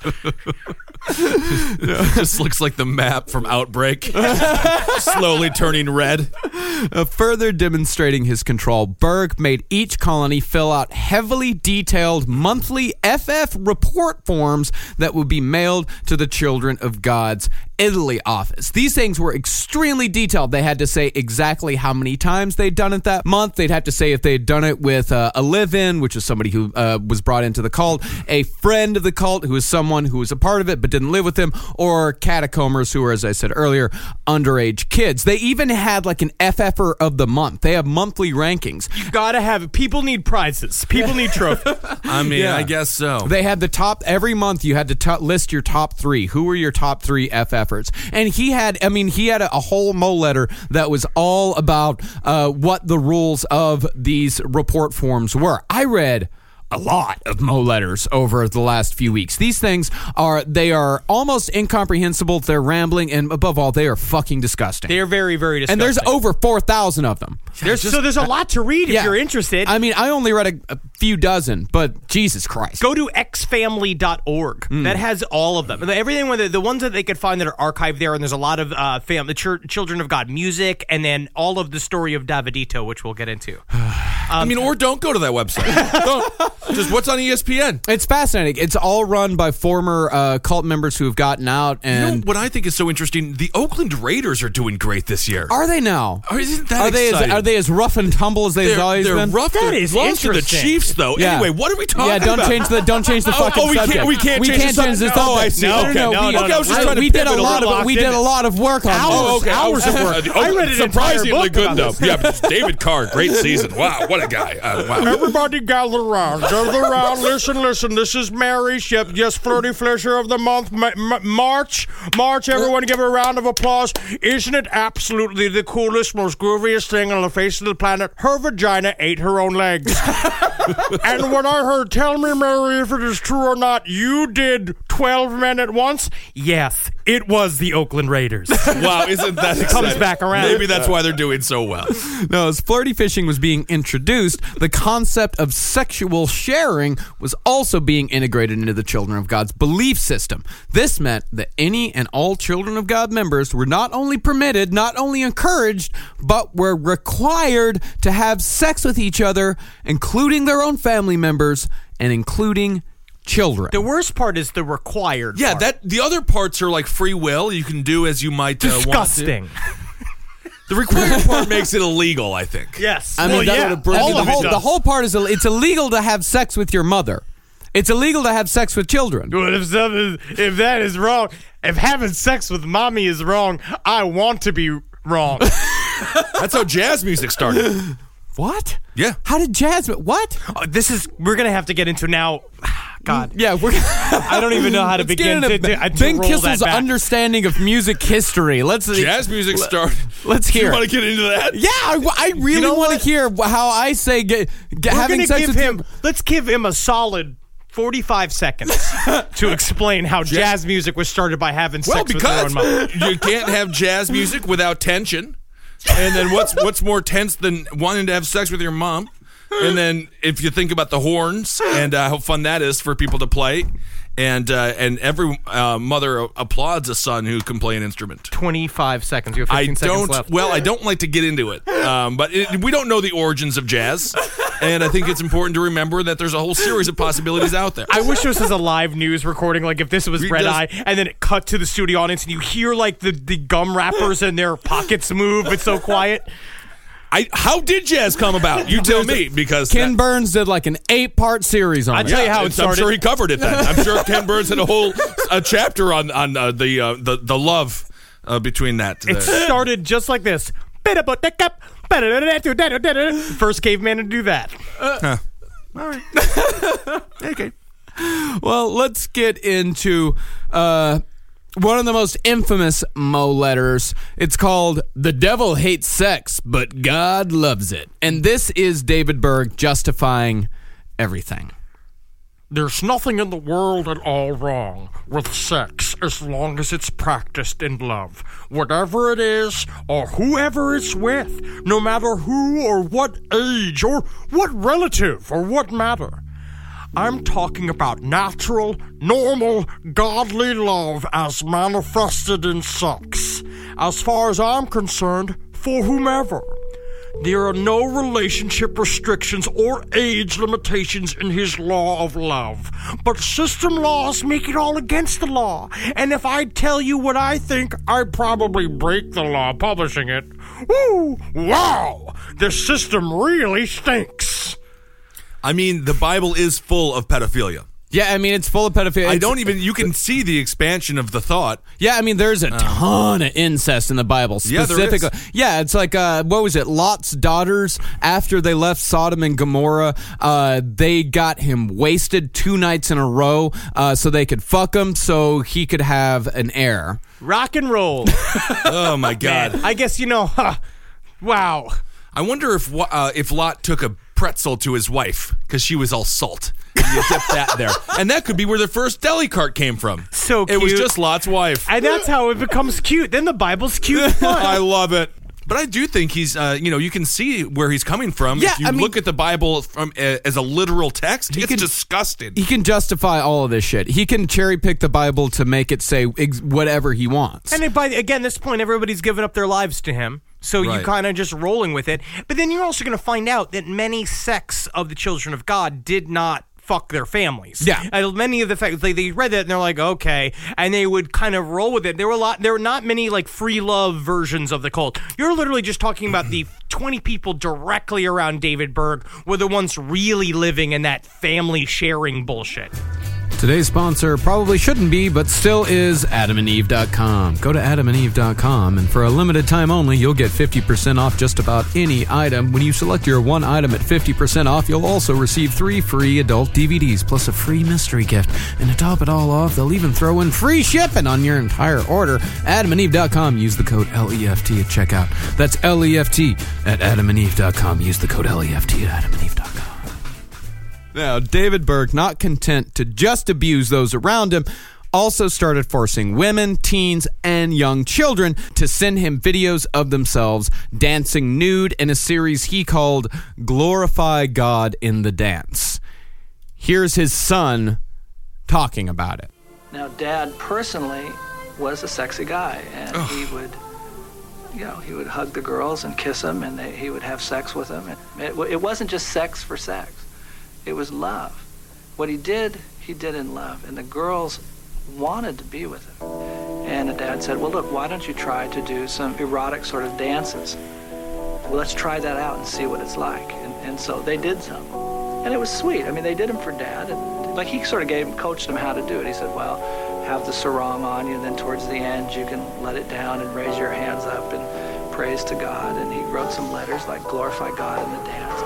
Speaker 3: Just looks like the map from Outbreak. Slowly turning red.
Speaker 5: Uh, further demonstrating his control, Berg made each colony fill out heavily detailed monthly F F report forms that would be mailed to the Children of God's Italy office. These things were extremely detailed. They had to say exactly how many times they'd done it that month. They'd have to say if they'd done it with uh, a live-in, which is somebody who uh, was brought into the cult, a friend of the cult who was someone who was a part of it but didn't live with him, or catacombers who were, as I said earlier, underage kids. They even had like an F F-er of the month. They have monthly rankings.
Speaker 4: You gotta have it. People need prizes. People need trophies.
Speaker 3: I mean,
Speaker 5: Yeah.
Speaker 3: I guess so.
Speaker 5: They had the top, every month you had to t- list your top three. Who were your top three F efforts. And he had, I mean, he had a, a whole Mo letter that was all about uh, what the rules of these report forms were. I read a lot of Mo letters over the last few weeks. These things are, they are almost incomprehensible. They're rambling, and above all, they are fucking disgusting.
Speaker 4: They're very, very disgusting.
Speaker 5: And there's over four thousand of them.
Speaker 4: There's, so there's a lot to read if
Speaker 5: Yeah.
Speaker 4: you're interested.
Speaker 5: I mean, I only read a, a few dozen, but Jesus Christ.
Speaker 4: Go to x family dot org.
Speaker 5: Mm.
Speaker 4: That has all of them. And everything, with the, the ones that they could find that are archived there, and there's a lot of uh, fam- the Ch- Children of God music, and then all of the story of Davidito, which we'll get into.
Speaker 3: I mean, or don't go to that website. Don't. Just what's on E S P N.
Speaker 5: It's fascinating. It's all run by former uh, cult members who have gotten out.
Speaker 3: You know
Speaker 5: And
Speaker 3: what I think is so interesting? The Oakland Raiders are doing great this year.
Speaker 5: are they now?
Speaker 3: Oh, isn't that
Speaker 5: Are they as,
Speaker 3: exciting?
Speaker 5: are they as rough and tumble as they've
Speaker 3: They're,
Speaker 5: always
Speaker 3: they're
Speaker 5: been?
Speaker 3: rough.
Speaker 4: That
Speaker 3: They're
Speaker 4: is
Speaker 3: lost to the
Speaker 4: interesting.
Speaker 3: Chiefs, though.
Speaker 5: Yeah.
Speaker 3: Anyway, what are we talking
Speaker 5: Yeah, don't
Speaker 3: about?
Speaker 5: change the don't change the
Speaker 3: Oh,
Speaker 5: fucking
Speaker 3: oh, we can't-
Speaker 5: subject.
Speaker 3: we can't
Speaker 5: we
Speaker 3: change
Speaker 5: can't
Speaker 3: the
Speaker 5: change the
Speaker 3: subject.
Speaker 5: subject.
Speaker 3: Oh, I see.
Speaker 5: No,
Speaker 3: Okay.
Speaker 5: no,
Speaker 3: No,
Speaker 5: we,
Speaker 3: no, no. I was just
Speaker 5: I-
Speaker 3: trying to
Speaker 5: we did a
Speaker 3: pivot a
Speaker 5: lot
Speaker 3: little.
Speaker 5: of we did a lot of work on
Speaker 4: Hours,
Speaker 5: this.
Speaker 3: Oh, okay.
Speaker 4: hours of work.
Speaker 3: Oh,
Speaker 4: I read an entire
Speaker 3: surprisingly
Speaker 4: book
Speaker 3: good,
Speaker 4: about
Speaker 3: though.
Speaker 4: this.
Speaker 3: Yeah, but David Carr, great season. Wow, what a guy. Uh, wow.
Speaker 7: Everybody gather around, gather around, listen, listen. This is Mary, yep, yes, flirty flisher of the month, Ma- Ma- March. March, everyone give her a round of applause. Isn't it absolutely the coolest, most grooviest thing on the face of the planet? Her vagina ate her own legs. And when I heard, tell me, Mary, if it is true or not, you did twelve men at once?
Speaker 4: Yes, it was the Oakland Raiders.
Speaker 3: Wow, isn't that
Speaker 4: It comes
Speaker 3: exciting?
Speaker 4: back around.
Speaker 3: Maybe that's why they're doing so well.
Speaker 5: No, as flirty fishing was being introduced, the concept of sexual sharing was also being integrated into the Children of God's belief system. This meant that any and all Children of God members were not only permitted, not only encouraged, but were required to have sex with each other, including their own family members and including children.
Speaker 4: The worst part is the required
Speaker 3: Yeah,
Speaker 4: part.
Speaker 3: that the other parts are like free will. You can do as you might uh, want to.
Speaker 4: Disgusting.
Speaker 3: The required part makes it illegal, I think.
Speaker 4: Yes.
Speaker 5: I mean,
Speaker 4: well,
Speaker 5: that
Speaker 4: yeah.
Speaker 5: would bring
Speaker 4: all
Speaker 5: the,
Speaker 4: of it
Speaker 5: whole,
Speaker 4: does.
Speaker 5: the whole part is it's illegal to have sex with your mother. It's illegal to have sex with children.
Speaker 4: Well, if, something, if that is wrong, if having sex with mommy is wrong, I want to be wrong.
Speaker 3: That's how jazz music started.
Speaker 5: What?
Speaker 3: Yeah.
Speaker 5: How did jazz? What?
Speaker 4: Oh, this is, we're going to have to get into now. God.
Speaker 5: Yeah, we're.
Speaker 4: I don't even know how to
Speaker 5: Let's
Speaker 4: begin
Speaker 5: get
Speaker 4: to,
Speaker 5: into
Speaker 4: to, to
Speaker 5: Ben
Speaker 4: roll
Speaker 5: Kissel's
Speaker 4: that back.
Speaker 5: understanding of music history. Let's
Speaker 3: Jazz music started.
Speaker 5: Let's
Speaker 3: You
Speaker 5: hear.
Speaker 3: want to get into that?
Speaker 5: Yeah, I, I really
Speaker 4: know
Speaker 5: want
Speaker 4: what?
Speaker 5: to hear how I say get, get,
Speaker 4: We're
Speaker 5: having
Speaker 4: gonna
Speaker 5: sex
Speaker 4: give
Speaker 5: with
Speaker 4: him.
Speaker 5: your-
Speaker 4: Let's give him a solid forty-five seconds to explain how jazz music was started by having
Speaker 3: Well,
Speaker 4: sex with their own
Speaker 3: because
Speaker 4: mother.
Speaker 3: you can't have jazz music without tension. And then what's what's more tense than wanting to have sex with your mom? And then if you think about the horns and uh, how fun that is for people to play, and uh, and every uh, mother applauds a son who can play an instrument.
Speaker 4: twenty-five seconds. You have
Speaker 3: I
Speaker 4: fifteen seconds
Speaker 3: don't.
Speaker 4: left.
Speaker 3: Well, I don't like to get into it, um, but it, we don't know the origins of jazz, and I think it's important to remember that there's a whole series of possibilities out there.
Speaker 4: I wish this was a live news recording, like if this was
Speaker 3: Reed
Speaker 4: Red
Speaker 3: does-
Speaker 4: Eye, and then it cut to the studio audience, and you hear like the, the gum wrappers and their pockets move. It's so quiet.
Speaker 3: I, how did jazz come about? You tell me, because
Speaker 5: Ken
Speaker 3: that-
Speaker 5: Burns did like an eight-part series on
Speaker 4: I
Speaker 5: it.
Speaker 4: tell you how it
Speaker 3: I'm
Speaker 4: started.
Speaker 3: sure he covered it then. I'm sure Ken Burns had a whole a chapter on on uh, the, uh, the the love uh, between that.
Speaker 4: It
Speaker 3: Uh,
Speaker 4: started just like this. First caveman to do that.
Speaker 3: okay.
Speaker 5: Well, let's get into uh, one of the most infamous Mo letters. It's called "The Devil Hates Sex, but God Loves It," and this is David Berg justifying everything.
Speaker 7: There's nothing in the world at all wrong with sex as long as it's practiced in love. Whatever it is, or whoever it's with, no matter who or what age or what relative or what matter. I'm talking about natural, normal, godly love as manifested in sex. As far as I'm concerned, for whomever. There are no relationship restrictions or age limitations in his law of love. But system laws make it all against the law. And if I tell you what I think, I'd probably break the law publishing it. Woo! Wow! The system really stinks.
Speaker 3: I mean, the Bible is full of pedophilia.
Speaker 5: Yeah, I mean, it's full of pedophilia.
Speaker 3: I don't even, you can see the expansion of the thought.
Speaker 5: Yeah, I mean, there's a ton of incest in the Bible.
Speaker 3: Yeah, there is.
Speaker 5: Specifically, yeah, it's like, uh, what was it? Lot's daughters, after they left Sodom and Gomorrah, uh, they got him wasted two nights in a row uh, so they could fuck him so he could have an heir.
Speaker 4: Rock and roll.
Speaker 3: Oh, my God.
Speaker 4: Man, I guess, you know, huh, wow.
Speaker 3: I wonder if uh, if Lot took a pretzel to his wife because she was all salt. And you dip that there. And that could be where the first deli cart came from.
Speaker 4: So
Speaker 3: It was
Speaker 4: cute.
Speaker 3: just Lot's wife.
Speaker 4: And that's how it becomes cute. Then the Bible's cute. Fun.
Speaker 3: I love it. But I do think he's, uh, you know, you can see where he's coming from.
Speaker 5: Yeah,
Speaker 3: if you
Speaker 5: I mean-
Speaker 3: look at the Bible from uh, as a literal text, it's
Speaker 5: can-
Speaker 3: disgusting.
Speaker 5: He can justify all of this shit. He can cherry pick the Bible to make it say ex- whatever he wants.
Speaker 4: And by again, this point, everybody's given up their lives to him. So
Speaker 3: Right.
Speaker 4: you kind of just rolling with it. But then you're also going to find out that many sects of the children of God did not fuck their families.
Speaker 5: Yeah.
Speaker 4: And many of the facts, they, they read that and they're like, okay. And they would kind of roll with it. There were a lot, there were not many like free love versions of the cult. You're literally just talking about the twenty people directly around David Berg were the ones really living in that family sharing bullshit.
Speaker 5: Today's sponsor probably shouldn't be, but still is adam and eve dot com. Go to adam and eve dot com, and for a limited time only, you'll get fifty percent off just about any item. When you select your one item at fifty percent off, you'll also receive three free adult D V Ds, plus a free mystery gift. And to top it all off, they'll even throw in free shipping on your entire order. adam and eve dot com. Use the code L E F T at checkout. That's L E F T at adam and eve dot com. Use the code L E F T at adam and eve dot com. Now, David Berg, not content to just abuse those around him, also started forcing women, teens, and young children to send him videos of themselves dancing nude in a series he called Glorify God in the Dance. Here's his son talking about it.
Speaker 8: Now, Dad personally was a sexy guy, and he would, you know, he would hug the girls and kiss them, and they, he would have sex with them. And it, it wasn't just sex for sex. It was love. What he did, he did in love, and the girls wanted to be with him. And the dad said, well, look, why don't you try to do some erotic sort of dances? Well, let's try that out and see what it's like. And, and so they did some. And it was sweet. I mean, they did them for Dad. And like he sort of gave, coached them how to do it. He said, well, have the sarong on you, and then towards the end you can let it down and raise your hands up and praise to God. And he wrote some letters like glorify God in the dance.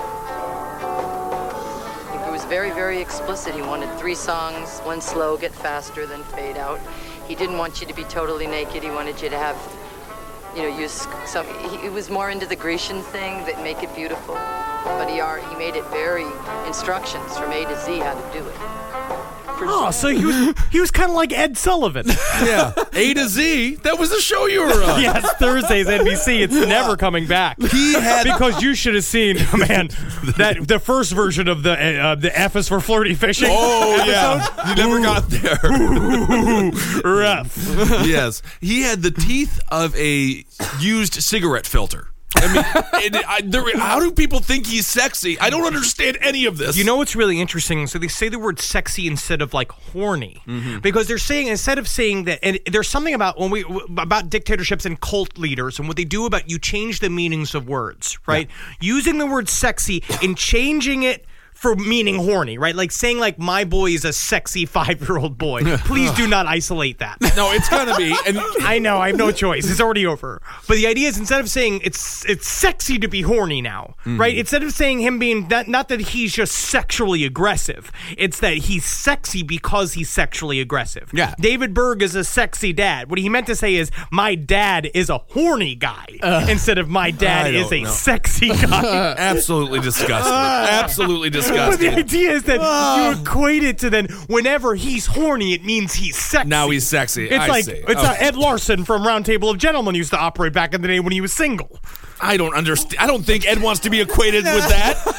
Speaker 9: He was very, very explicit. He wanted three songs, one slow, get faster, then fade out. He didn't want you to be totally naked. He wanted you to have, you know, use some, he, he was more into the Grecian thing that make it beautiful. But he, are, he made it very instructions from A to Z how to do it.
Speaker 4: Oh, so he was he was kind of like Ed Sullivan.
Speaker 3: Yeah, A to Z. That was the show you were on.
Speaker 4: Yes, Thursdays, N B C. It's never coming back.
Speaker 3: He had
Speaker 4: because you should have seen, man, that the first version of the uh, the F is for flirty fishing.
Speaker 3: Oh yeah, you never got there.
Speaker 4: Rough.
Speaker 3: Yes, he had the teeth of a used cigarette filter. I mean, it, I, there, how do people think he's sexy? I don't understand any of this.
Speaker 4: You know what's really interesting? So they say the word sexy instead of like horny,
Speaker 3: Mm-hmm.
Speaker 4: because they're saying instead of saying that, and there's something about when we about dictatorships and cult leaders and what they do about you change the meanings of words, right? Using the word sexy and changing it for meaning horny, right? Like saying like my boy is a sexy five-year-old boy. Please do not isolate that.
Speaker 3: No, it's gonna be. And
Speaker 4: I know, I have no choice. It's already over. But the idea is instead of saying it's it's sexy to be horny now,
Speaker 3: Mm-hmm.
Speaker 4: right? Instead of saying him being not, not that he's just sexually aggressive, it's that he's sexy because he's sexually aggressive.
Speaker 5: Yeah.
Speaker 4: David Berg is a sexy dad. What he meant to say is my dad is a horny guy instead of my
Speaker 3: I
Speaker 4: dad is
Speaker 3: don't
Speaker 4: a
Speaker 3: know.
Speaker 4: sexy guy.
Speaker 3: absolutely disgusting. Absolutely
Speaker 4: But the
Speaker 3: disgusting.
Speaker 4: idea is that you equate it to then whenever he's horny, it means he's sexy.
Speaker 3: Now he's sexy.
Speaker 4: It's
Speaker 3: I
Speaker 4: like
Speaker 3: see.
Speaker 4: it's
Speaker 3: Oh.
Speaker 4: uh, Ed Larson from Round Table of Gentlemen used to operate back in the day when he was single.
Speaker 3: I don't understand. I don't think Ed wants to be equated with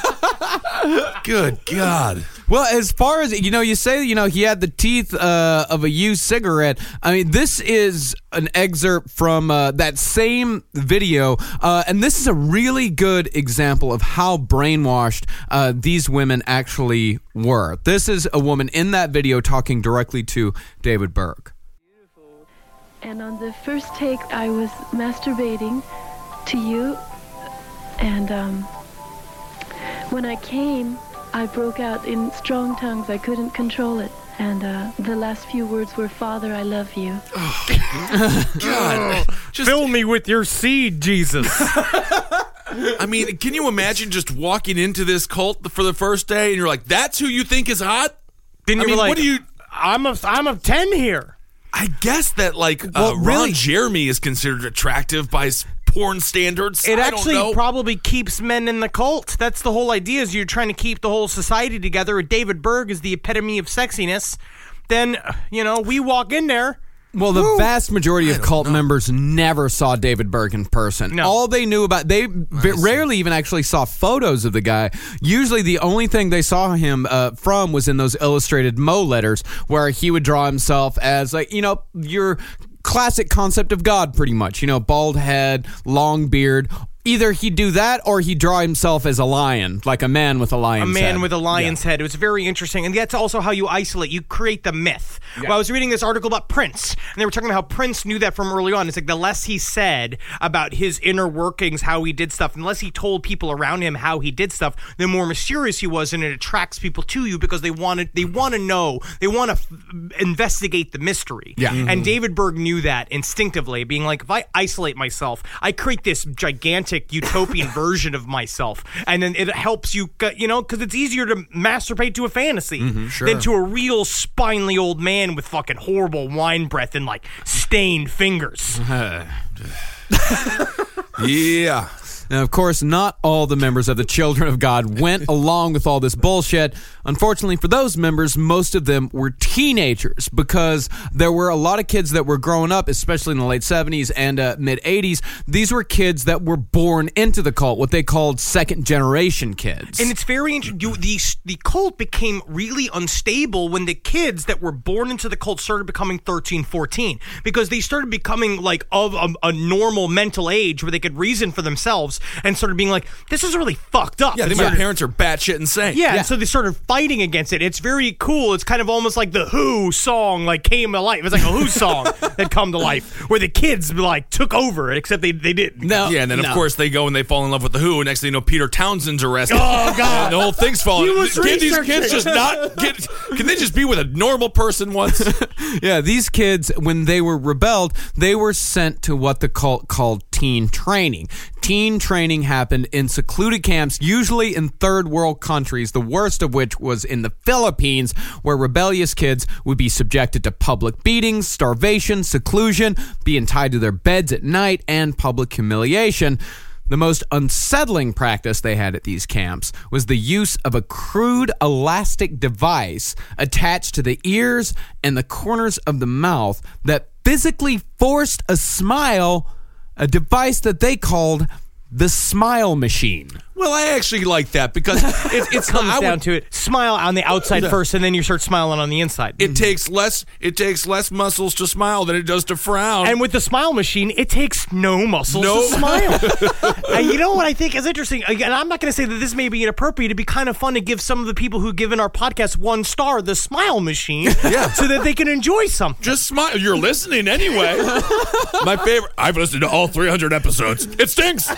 Speaker 3: that. Good God.
Speaker 5: Well, as far as, you know, you say, you know, he had the teeth uh, of a used cigarette. I mean, this is an excerpt from uh, that same video. Uh, and this is a really good example of how brainwashed uh, these women actually were. This is a woman in that video talking directly to David Berg.
Speaker 10: And on the first take, I was masturbating to you. And um, when I came, I broke out in strong tongues. I couldn't control it. And uh, the last few words were, Father, I love you.
Speaker 3: God. Just,
Speaker 4: Fill me with your seed, Jesus.
Speaker 3: I mean, can you imagine just walking into this cult for the first day and you're like, that's who you think is hot?
Speaker 4: Then
Speaker 3: I
Speaker 4: you
Speaker 3: mean,
Speaker 4: were like,
Speaker 3: what do you...
Speaker 4: I'm a, I'm a ten here.
Speaker 3: I guess that, like,
Speaker 5: Well,
Speaker 3: uh, Ron
Speaker 5: really-
Speaker 3: Jeremy is considered attractive by s- porn standards.
Speaker 4: It
Speaker 3: I don't
Speaker 4: actually
Speaker 3: know.
Speaker 4: probably keeps men in the cult. That's the whole idea, is you're trying to keep the whole society together. David Berg is the epitome of sexiness. Then, you know, we walk in there.
Speaker 5: Well, the vast majority of cult members never saw David Berg in person.
Speaker 4: No.
Speaker 5: All they knew about, they v- rarely even actually saw photos of the guy. Usually the only thing they saw him uh, from was in those illustrated Mo letters where he would draw himself as, like, you know, your classic concept of God, pretty much. You know, bald head, long beard. Either he'd do that or he'd draw himself as a lion, like a man with a
Speaker 4: A
Speaker 5: lion's head.
Speaker 4: man with a lion's head. It was very interesting. And that's also how you isolate. You create the myth. Well, I was reading this article about Prince, and they were talking about how Prince knew that from early on. It's like the less he said about his inner workings, how he did stuff, and the less he told people around him how he did stuff, the more mysterious he was, and it attracts people to you because they want to, they want to know. They want to f- investigate the mystery.
Speaker 5: Yeah.
Speaker 4: And David Berg knew that instinctively, being like, if I isolate myself, I create this gigantic utopian version of myself, and then it helps you, you know, because it's easier to masturbate to a fantasy than to a real spinely old man with fucking horrible wine breath and like stained fingers.
Speaker 3: Yeah.
Speaker 5: Now, of course, not all the members of the Children of God went along with all this bullshit. Unfortunately for those members, most of them were teenagers because there were a lot of kids that were growing up, especially in the late seventies and uh, mid-eighties. These were kids that were born into the cult, what they called second-generation kids.
Speaker 4: And it's very interesting. You, the, the cult became really unstable when the kids that were born into the cult started becoming thirteen, fourteen, because they started becoming like of a, a normal mental age where they could reason for themselves and started being like, this is really fucked up.
Speaker 3: Yeah,
Speaker 4: And
Speaker 3: my
Speaker 4: started-
Speaker 3: parents are batshit insane.
Speaker 4: Yeah, and so they started fighting against it. It's very cool. It's kind of almost like the Who song like came to life. It's like a Who song that come to life where the kids like took over, except they, they didn't.
Speaker 5: No,
Speaker 3: Yeah, and then,
Speaker 5: no.
Speaker 3: of course, they go and they fall in love with the Who, and next thing you know, Peter Townsend's arrested.
Speaker 4: Oh, God.
Speaker 3: And the whole thing's falling.
Speaker 4: He was
Speaker 3: Can these
Speaker 4: researching.
Speaker 3: kids just not get... Can they just be with a normal person once?
Speaker 5: Yeah, these kids, when they were rebelled, they were sent to what the cult called teen training. Teen training happened in secluded camps, usually in third world countries, the worst of which was in the Philippines, where rebellious kids would be subjected to public beatings, starvation, seclusion, being tied to their beds at night, and public humiliation. The most unsettling practice they had at these camps was the use of a crude elastic device attached to the ears and the corners of the mouth that physically forced a smile, a device that they called the smile machine.
Speaker 3: Well, I actually like that because it, it's
Speaker 4: Comes
Speaker 3: I
Speaker 4: down
Speaker 3: would-
Speaker 4: to it. Smile on the outside
Speaker 3: Yeah.
Speaker 4: first, and then you start smiling on the inside.
Speaker 3: It takes less. It takes less muscles to smile than it does to frown.
Speaker 4: And with the smile machine, it takes no muscles
Speaker 3: No.
Speaker 4: to smile. And you know what I think is interesting? Again, I'm not going to say that this may be inappropriate. It'd be kind of fun to give some of the people who've given our podcast one star the smile machine
Speaker 3: Yeah.
Speaker 4: so that they can enjoy something.
Speaker 3: just smile. You're listening anyway. My favorite. I've listened to all three hundred episodes. It stinks.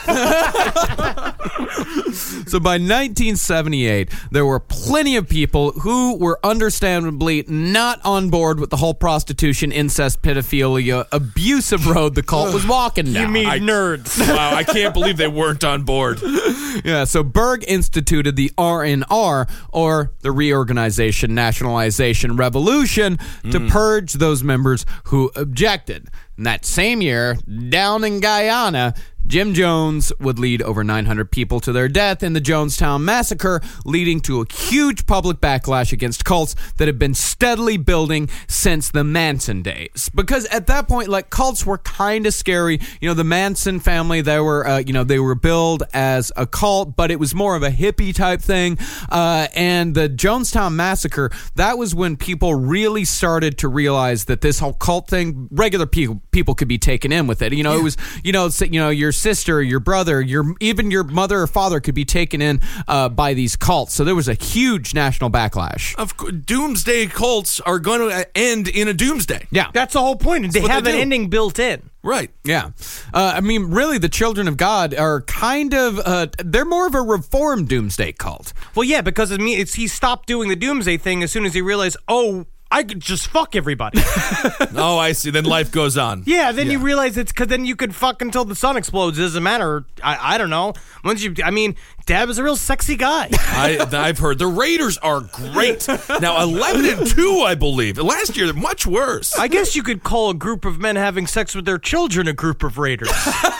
Speaker 5: So by nineteen seventy-eight, there were plenty of people who were understandably not on board with the whole prostitution, incest, pedophilia, abusive road the cult was walking down.
Speaker 4: You mean
Speaker 3: I-
Speaker 4: nerds.
Speaker 3: Wow, I can't believe they weren't on board.
Speaker 5: Yeah, so Berg instituted the R N R, or the Reorganization, Nationalization, Revolution, to purge those members who objected. And that same year, down in Guyana, Jim Jones would lead over nine hundred people to their death in the Jonestown Massacre, leading to a huge public backlash against cults that had been steadily building since the Manson days. Because at that point, like, cults were kind of scary. You know, the Manson family, they were, uh, you know, they were billed as a cult, but it was more of a hippie type thing. Uh, and the Jonestown Massacre, that was when people really started to realize that this whole cult thing, regular people people could be taken in with it. You know, it was, you know, you know, your sister, your brother, your even your mother or father could be taken in uh, by these cults. So there was a huge national backlash.
Speaker 3: Of course, doomsday cults are going to end in a doomsday.
Speaker 5: Yeah.
Speaker 4: That's the whole point. They
Speaker 3: what
Speaker 4: have
Speaker 3: they
Speaker 4: an
Speaker 3: do.
Speaker 4: ending built in.
Speaker 3: Right.
Speaker 5: Yeah. Uh, I mean, really, the Children of God are kind of, uh, they're more of a reformed doomsday cult.
Speaker 4: Well, yeah, because it mean, it's, he stopped doing the doomsday thing as soon as he realized, oh, I could just fuck everybody.
Speaker 3: Oh, I see. Then life goes on.
Speaker 4: Yeah, then
Speaker 3: Yeah.
Speaker 4: you realize it's because then you could fuck until the sun explodes. It doesn't matter. I, I don't know. Once you, I mean, Dad was a real sexy guy.
Speaker 3: I, I've heard the Raiders are great. Now, eleven and two, I believe. Last year, much worse.
Speaker 4: I guess you could call a group of men having sex with their children a group of raiders.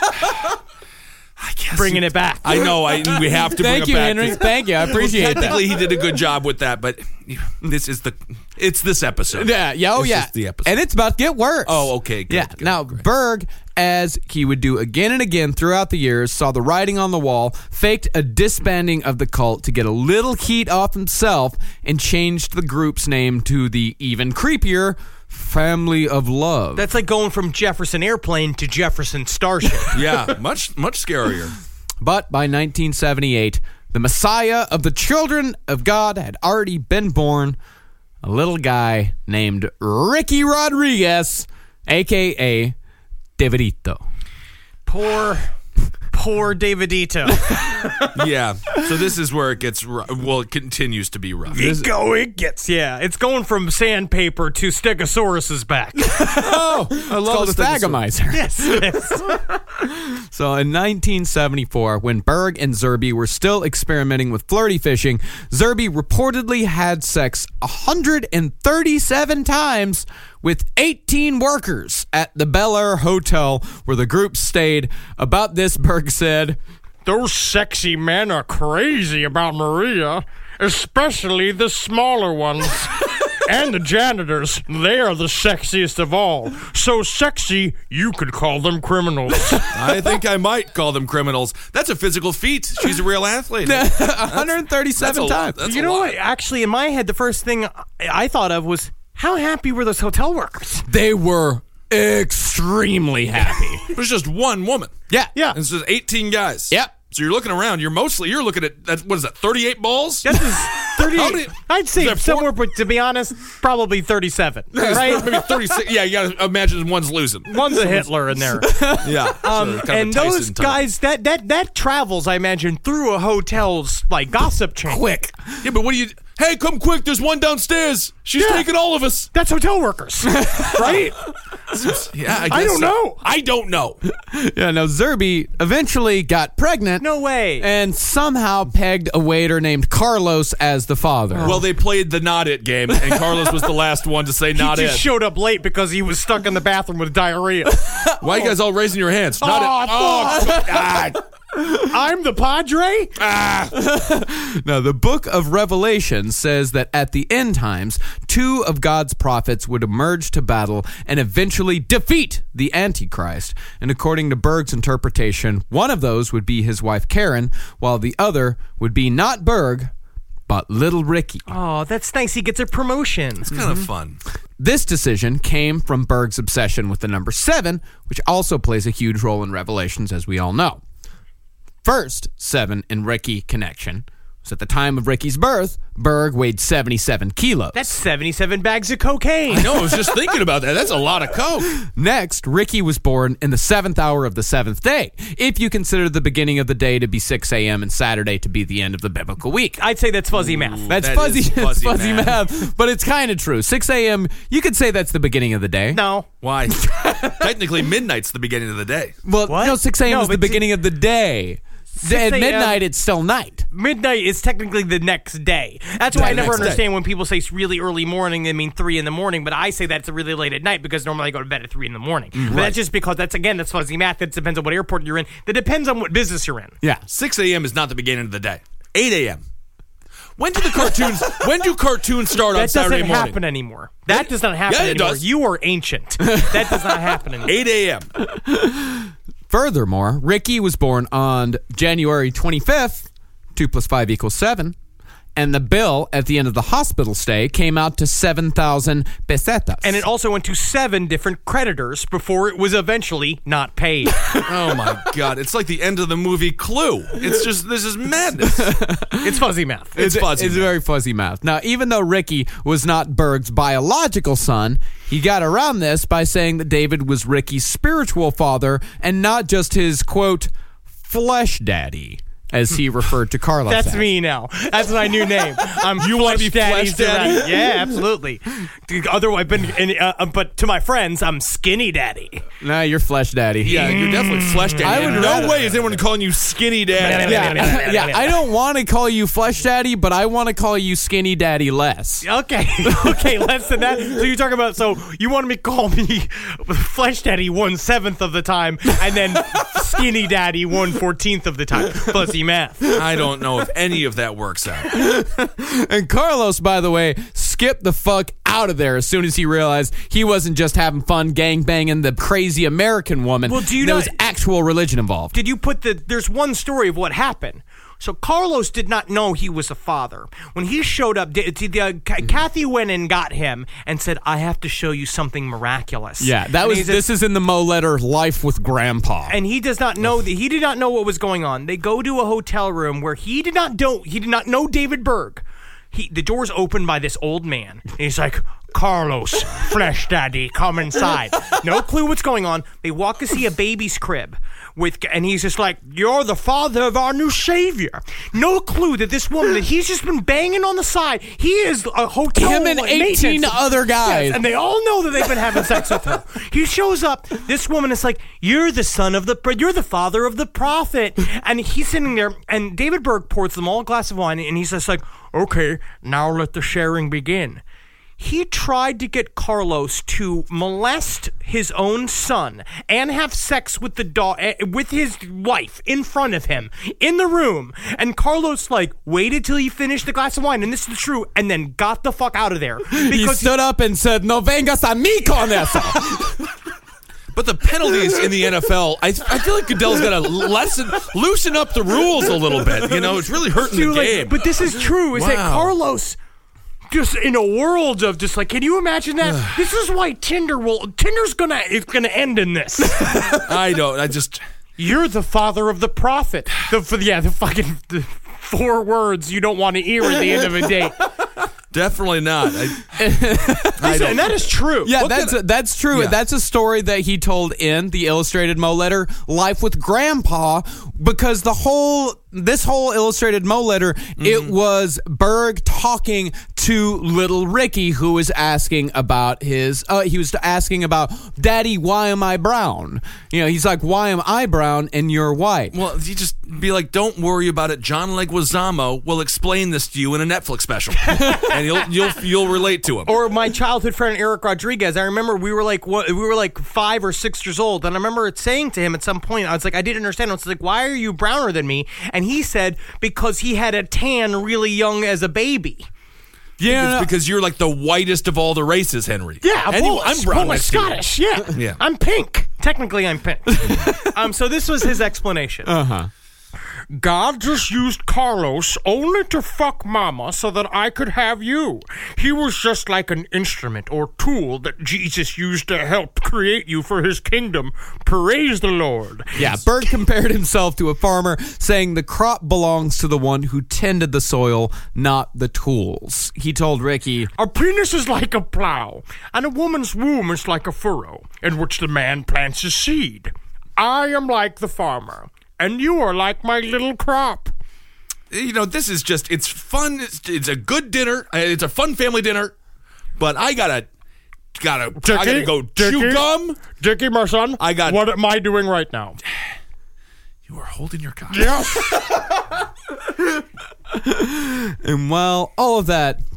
Speaker 3: I guess
Speaker 4: Bringing
Speaker 3: you-
Speaker 4: it back.
Speaker 3: I know. I we have to
Speaker 5: Thank
Speaker 3: bring
Speaker 5: you,
Speaker 3: it back.
Speaker 5: Henry. Thank you. I appreciate that.
Speaker 3: Technically, he did a good job with that, but this is the it's this episode.
Speaker 5: Yeah, yeah, oh
Speaker 3: It's
Speaker 5: yeah.
Speaker 3: just the episode.
Speaker 5: And it's about to get worse.
Speaker 3: Oh, okay, good,
Speaker 5: yeah.
Speaker 3: good,
Speaker 5: now,
Speaker 3: great.
Speaker 5: Berg, as he would do again and again throughout the years, saw the writing on the wall, faked a disbanding of the cult to get a little heat off himself, and changed the group's name to the even creepier Family of Love.
Speaker 4: That's like going from Jefferson Airplane to Jefferson Starship.
Speaker 3: Yeah, much much scarier.
Speaker 5: But by nineteen seventy-eight, the Messiah of the Children of God had already been born, a little guy named Ricky Rodriguez, a k a. Davidito.
Speaker 4: Poor, poor Davidito.
Speaker 3: Yeah. So this is where it gets rough. Well, it continues to be rough.
Speaker 4: It go, it gets, yeah. It's going from sandpaper to Stegosaurus's back.
Speaker 5: Oh, I love
Speaker 3: called
Speaker 5: the
Speaker 3: a
Speaker 5: Thagomizer.
Speaker 4: Yes, yes.
Speaker 5: So in nineteen seventy-four, when Berg and Zerby were still experimenting with flirty fishing, Zerby reportedly had sex one hundred thirty-seven times with eighteen workers at the Bel Air Hotel where the group stayed. About this, Berg said,
Speaker 7: Those sexy men are crazy about Maria, especially the smaller ones. And the janitors, they are the sexiest of all. So sexy, you could call them criminals.
Speaker 3: I think I might call them criminals. That's a physical feat. She's a real athlete.
Speaker 5: one hundred thirty-seven
Speaker 3: That's a-
Speaker 5: times.
Speaker 3: that's
Speaker 4: You
Speaker 3: a
Speaker 4: know
Speaker 3: lot.
Speaker 4: what? Actually, in my head, the first thing I thought of was, how happy were those hotel workers?
Speaker 5: They were extremely happy.
Speaker 3: There's just one woman.
Speaker 5: Yeah.
Speaker 4: Yeah.
Speaker 3: And it's just eighteen guys.
Speaker 5: Yep.
Speaker 3: So you're looking around. You're mostly you're looking at that. What is that? thirty-eight balls.
Speaker 4: That is thirty-eight.
Speaker 3: How many-
Speaker 4: I'd say
Speaker 3: is there four-
Speaker 4: somewhere, but to be honest, probably thirty-seven. Right?
Speaker 3: Maybe thirty-six. Yeah, you gotta imagine one's losing.
Speaker 4: One's a Hitler in there.
Speaker 3: Yeah.
Speaker 4: Um,
Speaker 3: So kind of
Speaker 4: and
Speaker 3: a Tyson
Speaker 4: those
Speaker 3: type.
Speaker 4: guys, that, that that travels, I imagine, through a hotel's like gossip chain.
Speaker 5: Quick.
Speaker 3: Yeah, but what do you? Hey, come quick! There's one downstairs. She's
Speaker 4: Yeah.
Speaker 3: taking all of us.
Speaker 4: That's hotel workers, right?
Speaker 3: Yeah, I, guess
Speaker 4: I don't
Speaker 3: so.
Speaker 4: know.
Speaker 3: I don't know.
Speaker 5: Yeah, no, Zerby eventually got pregnant.
Speaker 4: No way.
Speaker 5: And somehow pegged a waiter named Carlos as the father.
Speaker 3: Well, they played the not it game, and Carlos was the last one to say
Speaker 4: He
Speaker 3: not
Speaker 4: just
Speaker 3: it.
Speaker 4: showed up late because he was stuck in the bathroom with diarrhea.
Speaker 3: Why you guys all raising your hands? Not
Speaker 4: Oh,
Speaker 3: it. Oh, God.
Speaker 4: I'm the Padre?
Speaker 5: Now, the book of Revelation says that at the end times, two of God's prophets would emerge to battle and eventually defeat the Antichrist. And according to Berg's interpretation, one of those would be his wife Karen, while the other would be not Berg, but little Ricky.
Speaker 4: Oh, that's nice. He gets a promotion.
Speaker 3: It's kind of fun.
Speaker 5: This decision came from Berg's obsession with the number seven, which also plays a huge role in Revelations, as we all know. First seven in Ricky connection was at the time of Ricky's birth, Berg weighed seventy-seven kilos.
Speaker 4: That's seventy-seven bags of cocaine.
Speaker 3: I know. I was just thinking about that. That's a lot of coke.
Speaker 5: Next, Ricky was born in the seventh hour of the seventh day, if you consider the beginning of the day to be six a.m. and Saturday to be the end of the biblical week.
Speaker 4: I'd say that's fuzzy math.
Speaker 5: That's
Speaker 3: that
Speaker 5: fuzzy,
Speaker 3: is
Speaker 5: it's
Speaker 3: fuzzy
Speaker 5: fuzzy
Speaker 3: math.
Speaker 5: math, but it's kind of true. six a.m., you could say that's the beginning of the day.
Speaker 4: No.
Speaker 3: Why? Technically, midnight's the beginning of the day.
Speaker 5: Well,
Speaker 4: What?
Speaker 5: no, six a.m.
Speaker 4: No,
Speaker 5: is the
Speaker 4: but si-
Speaker 5: beginning of the day. At
Speaker 4: a m
Speaker 5: midnight, it's still night.
Speaker 4: Midnight is technically the next day. That's why I
Speaker 3: The
Speaker 4: never
Speaker 3: next day.
Speaker 4: understand when people say it's really early morning, they mean three in the morning, but I say that's really late at night because normally I go to bed at three in the morning. But that's just because that's, again, that's fuzzy math. That depends on what airport you're in. That depends on what business you're in.
Speaker 5: Yeah.
Speaker 3: six a.m. is not the beginning of the day. eight a.m. When do the cartoons? When do cartoons start on
Speaker 4: That
Speaker 3: Saturday
Speaker 4: doesn't
Speaker 3: morning?
Speaker 4: happen anymore. That does not happen
Speaker 3: Yeah, it
Speaker 4: anymore.
Speaker 3: does.
Speaker 4: You are ancient. That does not happen anymore.
Speaker 3: eight a.m.
Speaker 5: Furthermore, Ricky was born on January twenty-fifth, two plus five equals seven, And the bill at the end of the hospital stay came out to seven thousand pesetas.
Speaker 4: And it also went to seven different creditors before it was eventually not paid.
Speaker 3: Oh my God. It's like the end of the movie Clue. It's just, this is madness.
Speaker 4: It's fuzzy math.
Speaker 3: It's fuzzy
Speaker 5: It's
Speaker 3: math.
Speaker 5: very fuzzy math. Now, even though Ricky was not Berg's biological son, he got around this by saying that David was Ricky's spiritual father and not just his, quote, flesh daddy, as he referred to Carlos
Speaker 4: That's
Speaker 5: as.
Speaker 4: me now. That's my new name. I'm
Speaker 3: You wanna be
Speaker 4: Daddy's
Speaker 3: Flesh Daddy?
Speaker 4: Daddy? Yeah, absolutely. Otherwise, been, in, uh, but to my friends, I'm Skinny Daddy.
Speaker 5: Nah, you're flesh daddy.
Speaker 3: Yeah, you're definitely flesh daddy.
Speaker 5: I would
Speaker 3: In no
Speaker 5: rather-
Speaker 3: way is anyone calling you skinny daddy.
Speaker 5: Yeah, yeah. I don't want to call you flesh daddy, but I want to call you skinny daddy less.
Speaker 4: Okay, okay, less than that. So you're talking about, so you want me to call me Flesh Daddy one seventh of the time, and then Skinny Daddy one fourteenth of the time. Fuzzy math.
Speaker 3: I don't know if any of that works out.
Speaker 5: And Carlos, by the way, skipped the fuck out of there as soon as he realized he wasn't just having fun gang banging the crazy American woman.
Speaker 4: Well, do you
Speaker 5: there
Speaker 4: know-
Speaker 5: was actual religion involved.
Speaker 4: Did you put the, there's one story of what happened. So Carlos did not know he was a father. When he showed up, d- d- uh, K- Kathy went and got him and said, I have to show you something miraculous.
Speaker 5: Yeah, that
Speaker 4: And
Speaker 5: was.
Speaker 4: he said-
Speaker 5: This is in the Mo letter, Life with Grandpa.
Speaker 4: And he does not know that he did not know what was going on. They go to a hotel room where he did not know he did not know David Berg. He the door's opened by this old man. And he's like, Carlos, Flesh Daddy, come inside. No clue what's going on. They walk to see a baby's crib with, and he's just like, you're the father of our new savior. No clue that this woman that he's just been banging on the side. He is a hotel.
Speaker 5: Him and eighteen
Speaker 4: maintenance-
Speaker 5: other guys.
Speaker 4: Yes, and they all know that they've been having sex with her. He shows up. This woman is like, you're the son of the, you're the father of the prophet. And he's sitting there, and David Berg pours them all a glass of wine, and he's just like, okay, now let the sharing begin. He tried to get Carlos to molest his own son and have sex with the dog, with his wife in front of him in the room. And Carlos like waited till he finished the glass of wine, and this is true, and then got the fuck out of there.
Speaker 5: He stood up and said, "No vengas a mí con eso."
Speaker 3: But the penalties in the N F L, I, I feel like Goodell's got to lessen, loosen up the rules a little bit. You know, it's really hurting
Speaker 4: Dude,
Speaker 3: the
Speaker 4: like,
Speaker 3: game.
Speaker 4: but this is true. Is that
Speaker 3: Wow.
Speaker 4: Carlos? Just in a world of just like, can you imagine that? This is why Tinder will. Tinder's gonna it's gonna end in this.
Speaker 3: I don't. I just.
Speaker 4: You're the father of the prophet. The for yeah, the fucking the four words you don't want to hear at the end of a date.
Speaker 3: Definitely not. I, I
Speaker 4: And that is true.
Speaker 5: Yeah,
Speaker 3: What
Speaker 5: that's
Speaker 3: kind
Speaker 5: a, that's true.
Speaker 3: Yeah.
Speaker 5: That's a story that he told in the Illustrated Mo letter, Life with Grandpa, because the whole this whole Illustrated Mo letter,
Speaker 3: Mm-hmm.
Speaker 5: it was Berg talking to little Ricky, who was asking about his. Uh, he was asking about, Daddy, why am I brown? You know, he's like, why am I brown and you're white?
Speaker 3: Well, you just be like, don't worry about it. John Leguizamo will explain this to you in a Netflix special, and you'll you'll you'll relate to him.
Speaker 4: Or my childhood friend Eric Rodriguez. I remember we were like what, we were like five or six years old, and I remember saying to him at some point, I was like, I didn't understand. I was like, why are you browner than me? And he said because he had a tan really young as a baby.
Speaker 5: Yeah,
Speaker 3: It's because you're like the whitest of all the races, Henry.
Speaker 4: Yeah, I'm,
Speaker 3: Anyway,
Speaker 4: Polish,
Speaker 3: I'm brown
Speaker 4: Polish,
Speaker 3: next to you.
Speaker 4: Scottish. Yeah,
Speaker 3: Yeah.
Speaker 4: I'm pink. Technically, I'm pink. um, so this was his explanation.
Speaker 5: Uh huh.
Speaker 7: God just used Carlos only to fuck Mama so that I could have you. He was just like an instrument or tool that Jesus used to help create you for his kingdom. Praise the Lord.
Speaker 5: Yeah, Berg compared himself to a farmer, saying the crop belongs to the one who tended the soil, not the tools. He told Ricky,
Speaker 7: A penis is like a plow, and a woman's womb is like a furrow, in which the man plants his seed. I am like the farmer, and you are like my little crop.
Speaker 3: You know, this is just, it's fun. It's, it's a good dinner. Uh, It's a fun family dinner. But I gotta, gotta, I gotta go chew
Speaker 7: Dickie,
Speaker 3: gum.
Speaker 7: Dickie, my son,
Speaker 3: I got-
Speaker 7: what am I doing right now?
Speaker 3: You are holding your cock.
Speaker 7: Yes.
Speaker 5: and while all of that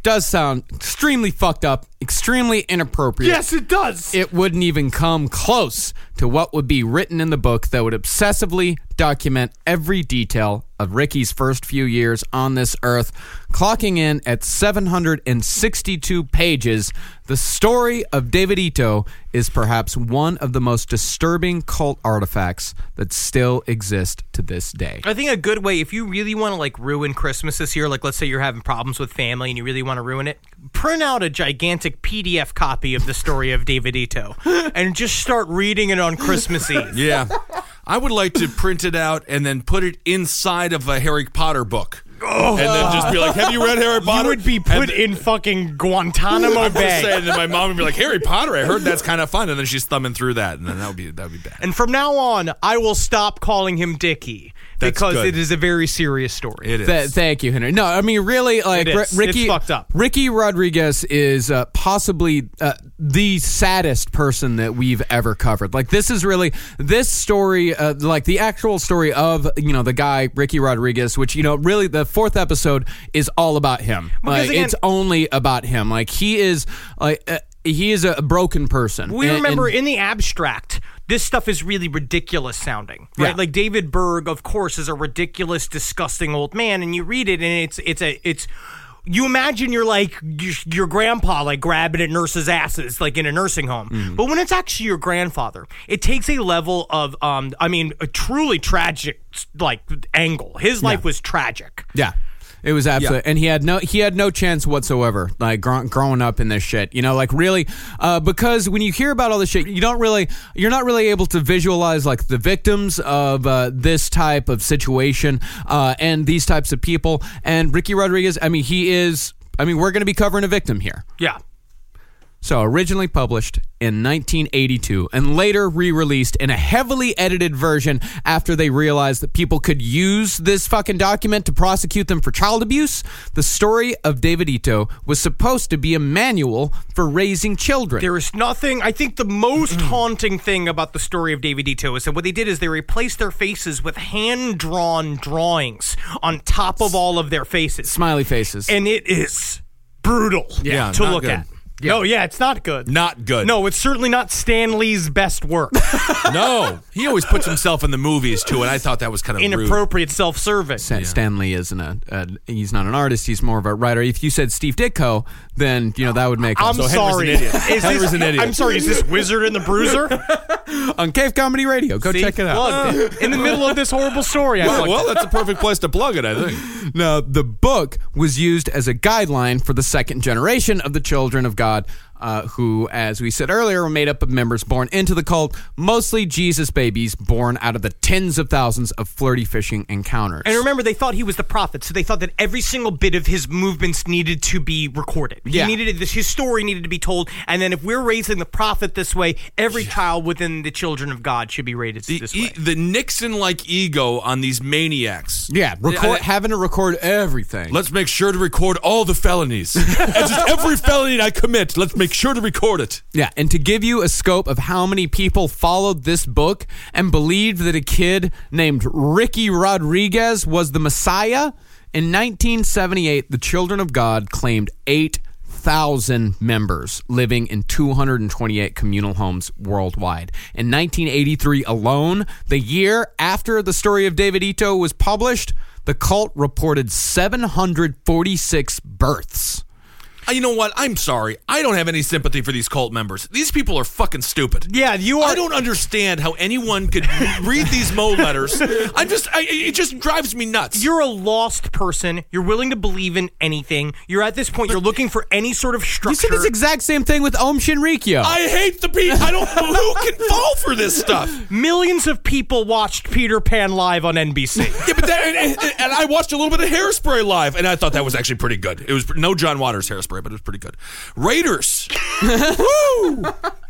Speaker 5: does sound extremely fucked up, extremely inappropriate.
Speaker 4: Yes, it does.
Speaker 5: It wouldn't even come close to what would be written in the book that would obsessively document every detail of Ricky's first few years on this earth. Clocking in at seven hundred sixty-two pages, the story of David Ito is perhaps one of the most disturbing cult artifacts that still exist to this day.
Speaker 4: I think a good way, if you really want to like ruin Christmas this year, like let's say you're having problems with family and you really want to ruin it, print out a gigantic P D F copy of the story of David Ito and just start reading it on Christmas Eve.
Speaker 3: Yeah. I would like to print it out and then put it inside of a Harry Potter book. Oh. And then just be like, have you read Harry Potter?
Speaker 4: You would be put and, in fucking Guantanamo
Speaker 3: I'm
Speaker 4: Bay.
Speaker 3: Saying, and then my mom would be like, Harry Potter, I heard that's kind of fun. And then she's thumbing through that. And then that would be, that would be bad.
Speaker 4: And from now on, I will stop calling him Dickie.
Speaker 3: That's
Speaker 4: because
Speaker 3: good.
Speaker 4: it is a very serious story.
Speaker 3: It is.
Speaker 5: Th- thank you, Henry. No, I mean, really, like,
Speaker 4: It is.
Speaker 5: R- Ricky,
Speaker 4: It's fucked up.
Speaker 5: Ricky Rodriguez is uh, possibly uh, the saddest person that we've ever covered. Like, this is really, this story, uh, like the actual story of, you know, the guy, Ricky Rodriguez, which, you know, really the fourth episode is all about him. Like,
Speaker 4: again-
Speaker 5: it's only about him. Like, he is, like, uh, he is a broken person.
Speaker 4: We
Speaker 5: And-
Speaker 4: remember
Speaker 5: and-
Speaker 4: in the abstract, this stuff is really ridiculous sounding, right?
Speaker 5: Yeah.
Speaker 4: Like David Berg, of course, is a ridiculous, disgusting old man, and you read it, and it's it's a it's. You imagine you're like your, your grandpa, like grabbing at nurses' asses, like in a nursing home.
Speaker 5: Mm.
Speaker 4: But when it's actually your grandfather, it takes a level of, um, I mean, a truly tragic like angle. His life
Speaker 5: Yeah.
Speaker 4: was tragic.
Speaker 5: Yeah. It was absolutely, and he had no he had no chance whatsoever. Like gr- growing up in this shit, you know, like really, uh, because when you hear about all this shit, you don't really, you're not really able to visualize like the victims of uh, this type of situation uh, and these types of people. And Ricky Rodriguez, I mean, he is. I mean, we're going to be covering a victim here.
Speaker 4: Yeah.
Speaker 5: So originally published in nineteen eighty-two and later re-released in a heavily edited version after they realized that people could use this fucking document to prosecute them for child abuse, the story of David Ito was supposed to be a manual for raising children.
Speaker 4: There is nothing, I think the most haunting thing about the story of David Ito is that what they did is they replaced their faces with hand-drawn drawings on top of all of their faces.
Speaker 5: Smiley faces.
Speaker 4: And it is brutal
Speaker 3: Yeah,
Speaker 4: to
Speaker 3: not
Speaker 4: look
Speaker 3: good.
Speaker 4: at. No, yeah, it's not good.
Speaker 3: Not good.
Speaker 4: No, it's certainly not Stan Lee's best work.
Speaker 3: No. He always puts himself in the movies, too, and I thought that was kind of rude.
Speaker 4: Inappropriate self-serving.
Speaker 5: Stan, Stan Lee isn't a, a, he's not an artist, he's more of a writer. If you said Steve Ditko, then, you know, that would make
Speaker 4: I'm
Speaker 5: sense.
Speaker 3: So Henry's
Speaker 4: sorry.
Speaker 3: an idiot.
Speaker 4: Is
Speaker 3: Henry's
Speaker 4: this,
Speaker 3: an idiot.
Speaker 4: I'm sorry, is this Wizard and the Bruiser?
Speaker 5: On Cave Comedy Radio. Go
Speaker 4: See?
Speaker 5: check it out.
Speaker 4: Plugged it. In the middle of this horrible story. I
Speaker 3: Well,
Speaker 4: plugged
Speaker 3: well,
Speaker 4: it.
Speaker 3: that's a perfect place to plug it, I think.
Speaker 5: Now, the book was used as a guideline for the second generation of the Children of God, uh, who, as we said earlier, were made up of members born into the cult, mostly Jesus babies born out of the tens of thousands of flirty fishing encounters.
Speaker 4: And remember, they thought he was the prophet, so they thought that every single bit of his movements needed to be recorded. He
Speaker 5: Yeah.
Speaker 4: needed this, his story needed to be told, and then if we're raising the prophet this way, every child within the Children of God should be raised
Speaker 3: The,
Speaker 4: this
Speaker 3: e-
Speaker 4: way.
Speaker 3: the Nixon-like ego on these maniacs.
Speaker 5: yeah, record,
Speaker 3: I-
Speaker 5: having to record everything.
Speaker 3: Let's make sure to record all the felonies. And just every felony I commit, let's make sure to record it.
Speaker 5: Yeah, and to give you a scope of how many people followed this book and believed that a kid named Ricky Rodriguez was the Messiah, in nineteen seventy-eight, the Children of God claimed eight thousand members living in two hundred twenty-eight communal homes worldwide. In nineteen eighty-three alone, the year after the story of David Ito was published, the cult reported seven hundred forty-six births.
Speaker 3: Uh, You know what? I'm sorry. I don't have any sympathy for these cult members. These people are fucking stupid.
Speaker 4: Yeah, you are.
Speaker 3: I don't understand how anyone could read these Mo letters. I'm just, I, it just drives me nuts.
Speaker 4: You're a lost person. You're willing to believe in anything. You're at this point, you're looking for any sort of
Speaker 5: You
Speaker 4: structure.
Speaker 5: said this exact same thing with Om Shinrikyo.
Speaker 3: I hate the people. I don't know who can fall for this stuff.
Speaker 4: Millions of people watched Peter Pan live on N B C.
Speaker 3: Yeah, but that, and, and- and I watched a little bit of Hairspray live, and I thought that was actually pretty good. It was no John Waters Hairspray, but it was pretty good. Raiders. Woo!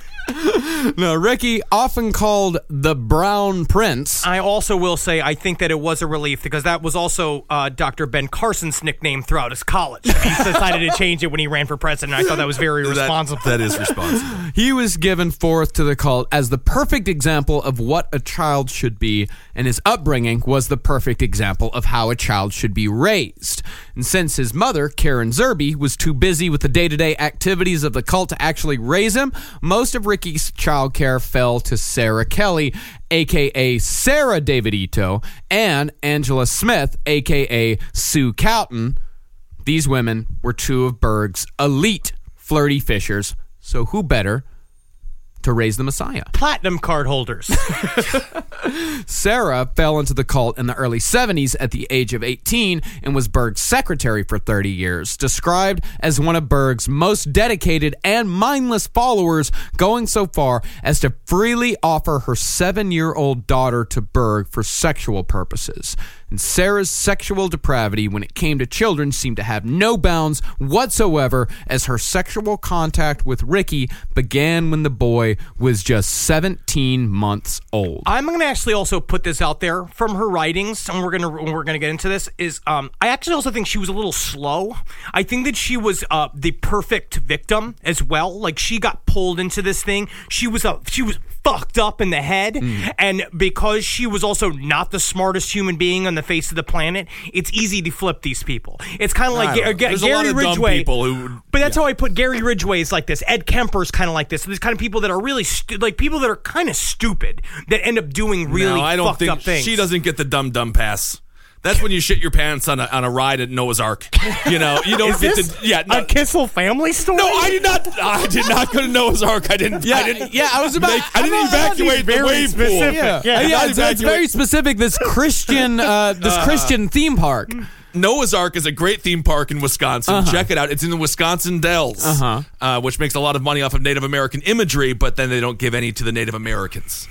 Speaker 5: No, Ricky, often called the Brown Prince.
Speaker 4: I also will say I think that it was a relief because that was also uh, Doctor Ben Carson's nickname throughout his college. He decided to change it when he ran for president. I thought that was very responsible.
Speaker 3: That, that is responsible.
Speaker 5: He was given forth to the cult as the perfect example of what a child should be, and his upbringing was the perfect example of how a child should be raised. And since his mother, Karen Zerby, was too busy with the day-to-day activities of the cult to actually raise him, most of Ricky's child care fell to Sarah Kelly, a k a. Sarah Davidito, and Angela Smith, a k a. Sue Cowton. These women were two of Berg's elite flirty fishers, so who better to raise the Messiah?
Speaker 4: Platinum card holders.
Speaker 5: Sarah fell into the cult in the early seventies at the age of eighteen and was Berg's secretary for thirty years, described as one of Berg's most dedicated and mindless followers, going so far as to freely offer her seven-year-old daughter to Berg for sexual purposes. And Sarah's sexual depravity when it came to children seemed to have no bounds whatsoever, as her sexual contact with Ricky began when the boy was just seventeen months old.
Speaker 4: I'm going to actually also put this out there from her writings, and we're going to we're going to get into this. Is um, I actually also think she was a little slow. I think that she was uh, the perfect victim as well. Like, she got pulled into this thing. She was a she was fucked up in the head, mm. and because she was also not the smartest human being on the face of the planet, it's easy to flip these people. It's kind of like Ga- Ga-
Speaker 3: There's
Speaker 4: Gary
Speaker 3: a lot of
Speaker 4: Ridgway.
Speaker 3: Dumb people who,
Speaker 4: but that's
Speaker 3: yeah.
Speaker 4: how I put Gary Ridgway is like this. Ed Kemper's kind of like this. So there's kind of people that are really stu- like people that are kind of stupid that end up doing really
Speaker 3: no, I don't
Speaker 4: fucked
Speaker 3: think
Speaker 4: up things.
Speaker 3: She doesn't get the dumb dumb pass. That's when you shit your pants on a on a ride at Noah's Ark. You know, you don't
Speaker 4: Is
Speaker 3: get
Speaker 4: this
Speaker 3: to. Yeah, no,
Speaker 4: a Kissel family story?
Speaker 3: no, I did not. I did not go to Noah's Ark. I didn't.
Speaker 5: Yeah,
Speaker 3: I didn't.
Speaker 5: yeah, I was about.
Speaker 3: Make, I didn't
Speaker 5: I'm not-
Speaker 3: evacuate the
Speaker 4: very
Speaker 3: wave
Speaker 4: specific.
Speaker 3: pool.
Speaker 4: Yeah.
Speaker 5: Yeah,
Speaker 3: I did
Speaker 5: yeah
Speaker 3: not
Speaker 5: it's, it's
Speaker 3: evacuate-
Speaker 5: very specific. This Christian, uh, this Christian theme park.
Speaker 3: Noah's Ark is a great theme park in Wisconsin.
Speaker 5: Uh-huh.
Speaker 3: Check it out. It's in the Wisconsin Dells,
Speaker 5: Uh-huh.
Speaker 3: uh, which makes a lot of money off of Native American imagery, but then they don't give any to the Native Americans.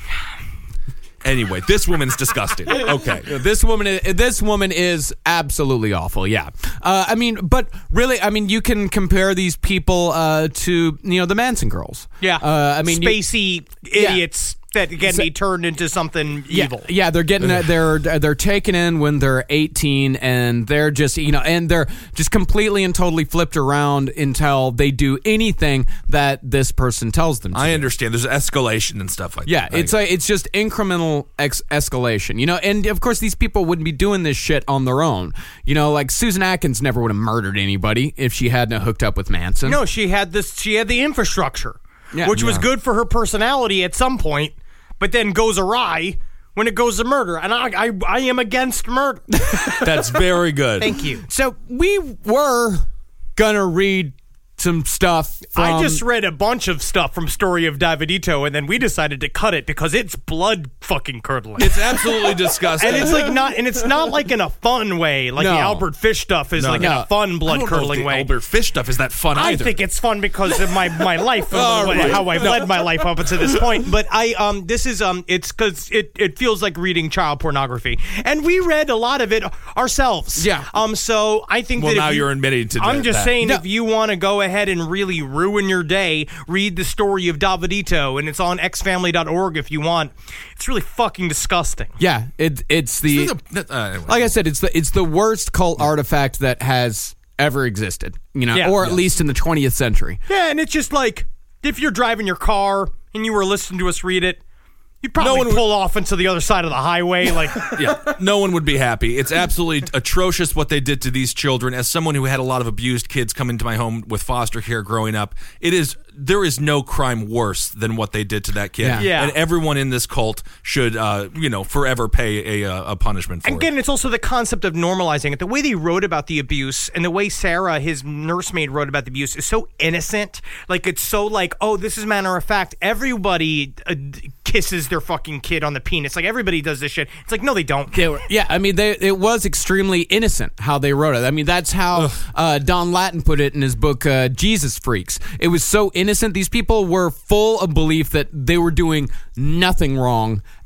Speaker 3: Anyway, this woman's disgusting. Okay.
Speaker 5: This woman, is, this woman is absolutely awful. Yeah, uh, I mean, but really, I mean, you can compare these people uh, to you know the Manson girls.
Speaker 4: Yeah.
Speaker 5: uh, I mean, you-
Speaker 4: spacey idiots that can be turned into something
Speaker 5: Yeah,
Speaker 4: evil.
Speaker 5: yeah, they're getting they're they're taken in when they're eighteen, and they're just you know, and they're just completely and totally flipped around until they do anything that this person tells them to.
Speaker 3: I
Speaker 5: do.
Speaker 3: understand. There's escalation and stuff like
Speaker 5: Yeah,
Speaker 3: that.
Speaker 5: it's a, it's just incremental ex- escalation, you know. And of course, these people wouldn't be doing this shit on their own. You know, like Susan Atkins never would have murdered anybody if she hadn't hooked up with Manson.
Speaker 4: No, she had this. She had the infrastructure,
Speaker 5: Yeah.
Speaker 4: which was
Speaker 5: Yeah.
Speaker 4: good for her personality at some point, but then goes awry when it goes to murder. And I, I, I am against murder.
Speaker 3: That's very good.
Speaker 4: Thank you.
Speaker 5: So we were gonna read some stuff. From,
Speaker 4: I just read a bunch of stuff from Story of Davidito, and then we decided to cut it because it's blood fucking curdling.
Speaker 3: It's absolutely disgusting.
Speaker 4: and it's like not, and it's not like in a fun way, like
Speaker 5: No.
Speaker 4: the Albert Fish stuff is
Speaker 3: No,
Speaker 4: like in
Speaker 5: no.
Speaker 4: a fun
Speaker 3: I
Speaker 4: blood
Speaker 3: don't know if
Speaker 4: curdling
Speaker 3: the
Speaker 4: way.
Speaker 3: Albert Fish stuff is that fun
Speaker 4: I
Speaker 3: either.
Speaker 4: think it's fun because of my, my life,
Speaker 3: All
Speaker 4: and
Speaker 3: right.
Speaker 4: how I've
Speaker 3: No.
Speaker 4: led my life up until this point. But I um this is um it's because it, it feels like reading child pornography, and we read a lot of it ourselves.
Speaker 5: Yeah.
Speaker 4: Um. So I think
Speaker 3: Well,
Speaker 4: that if
Speaker 3: now
Speaker 4: you,
Speaker 3: you're admitting to
Speaker 4: I'm
Speaker 3: that-
Speaker 4: just
Speaker 3: that.
Speaker 4: saying,
Speaker 5: No.
Speaker 4: if you want to go ahead and really ruin your day, read the Story of Davidito, and it's on x family dot org if you want. It's really fucking disgusting.
Speaker 5: yeah, it it's the.
Speaker 3: This is a- uh, anyway.
Speaker 5: Like I said, it's the it's the worst cult artifact that has ever existed, you know,
Speaker 4: Yeah.
Speaker 5: or at
Speaker 4: Yes.
Speaker 5: least in the twentieth century.
Speaker 4: Yeah, and it's just like if you're driving your car and you were listening to us read it, you'd probably
Speaker 3: No one would-
Speaker 4: pull off into the other side of the highway. Like,
Speaker 3: yeah, no one would be happy. It's absolutely atrocious what they did to these children. As someone who had a lot of abused kids come into my home with foster care growing up, it is there is no crime worse than what they did to that kid.
Speaker 5: Yeah.
Speaker 4: Yeah.
Speaker 3: And everyone in this cult should, uh, you know, forever pay a, a, a punishment for
Speaker 4: again,
Speaker 3: it.
Speaker 4: it's also the concept of normalizing it. The way they wrote about the abuse and the way Sarah, his nursemaid, wrote about the abuse is so innocent. Like, it's so like, oh, this is matter of fact. Everybody uh, kisses their fucking kid on the penis. Like, everybody does this shit. It's like, no, they don't.
Speaker 5: They were, yeah, I mean, they, it was extremely innocent how they wrote it. I mean, that's how uh, Don Lattin put it in his book, uh, Jesus Freaks. It was so innocent. These people were full of belief that they were doing nothing wrong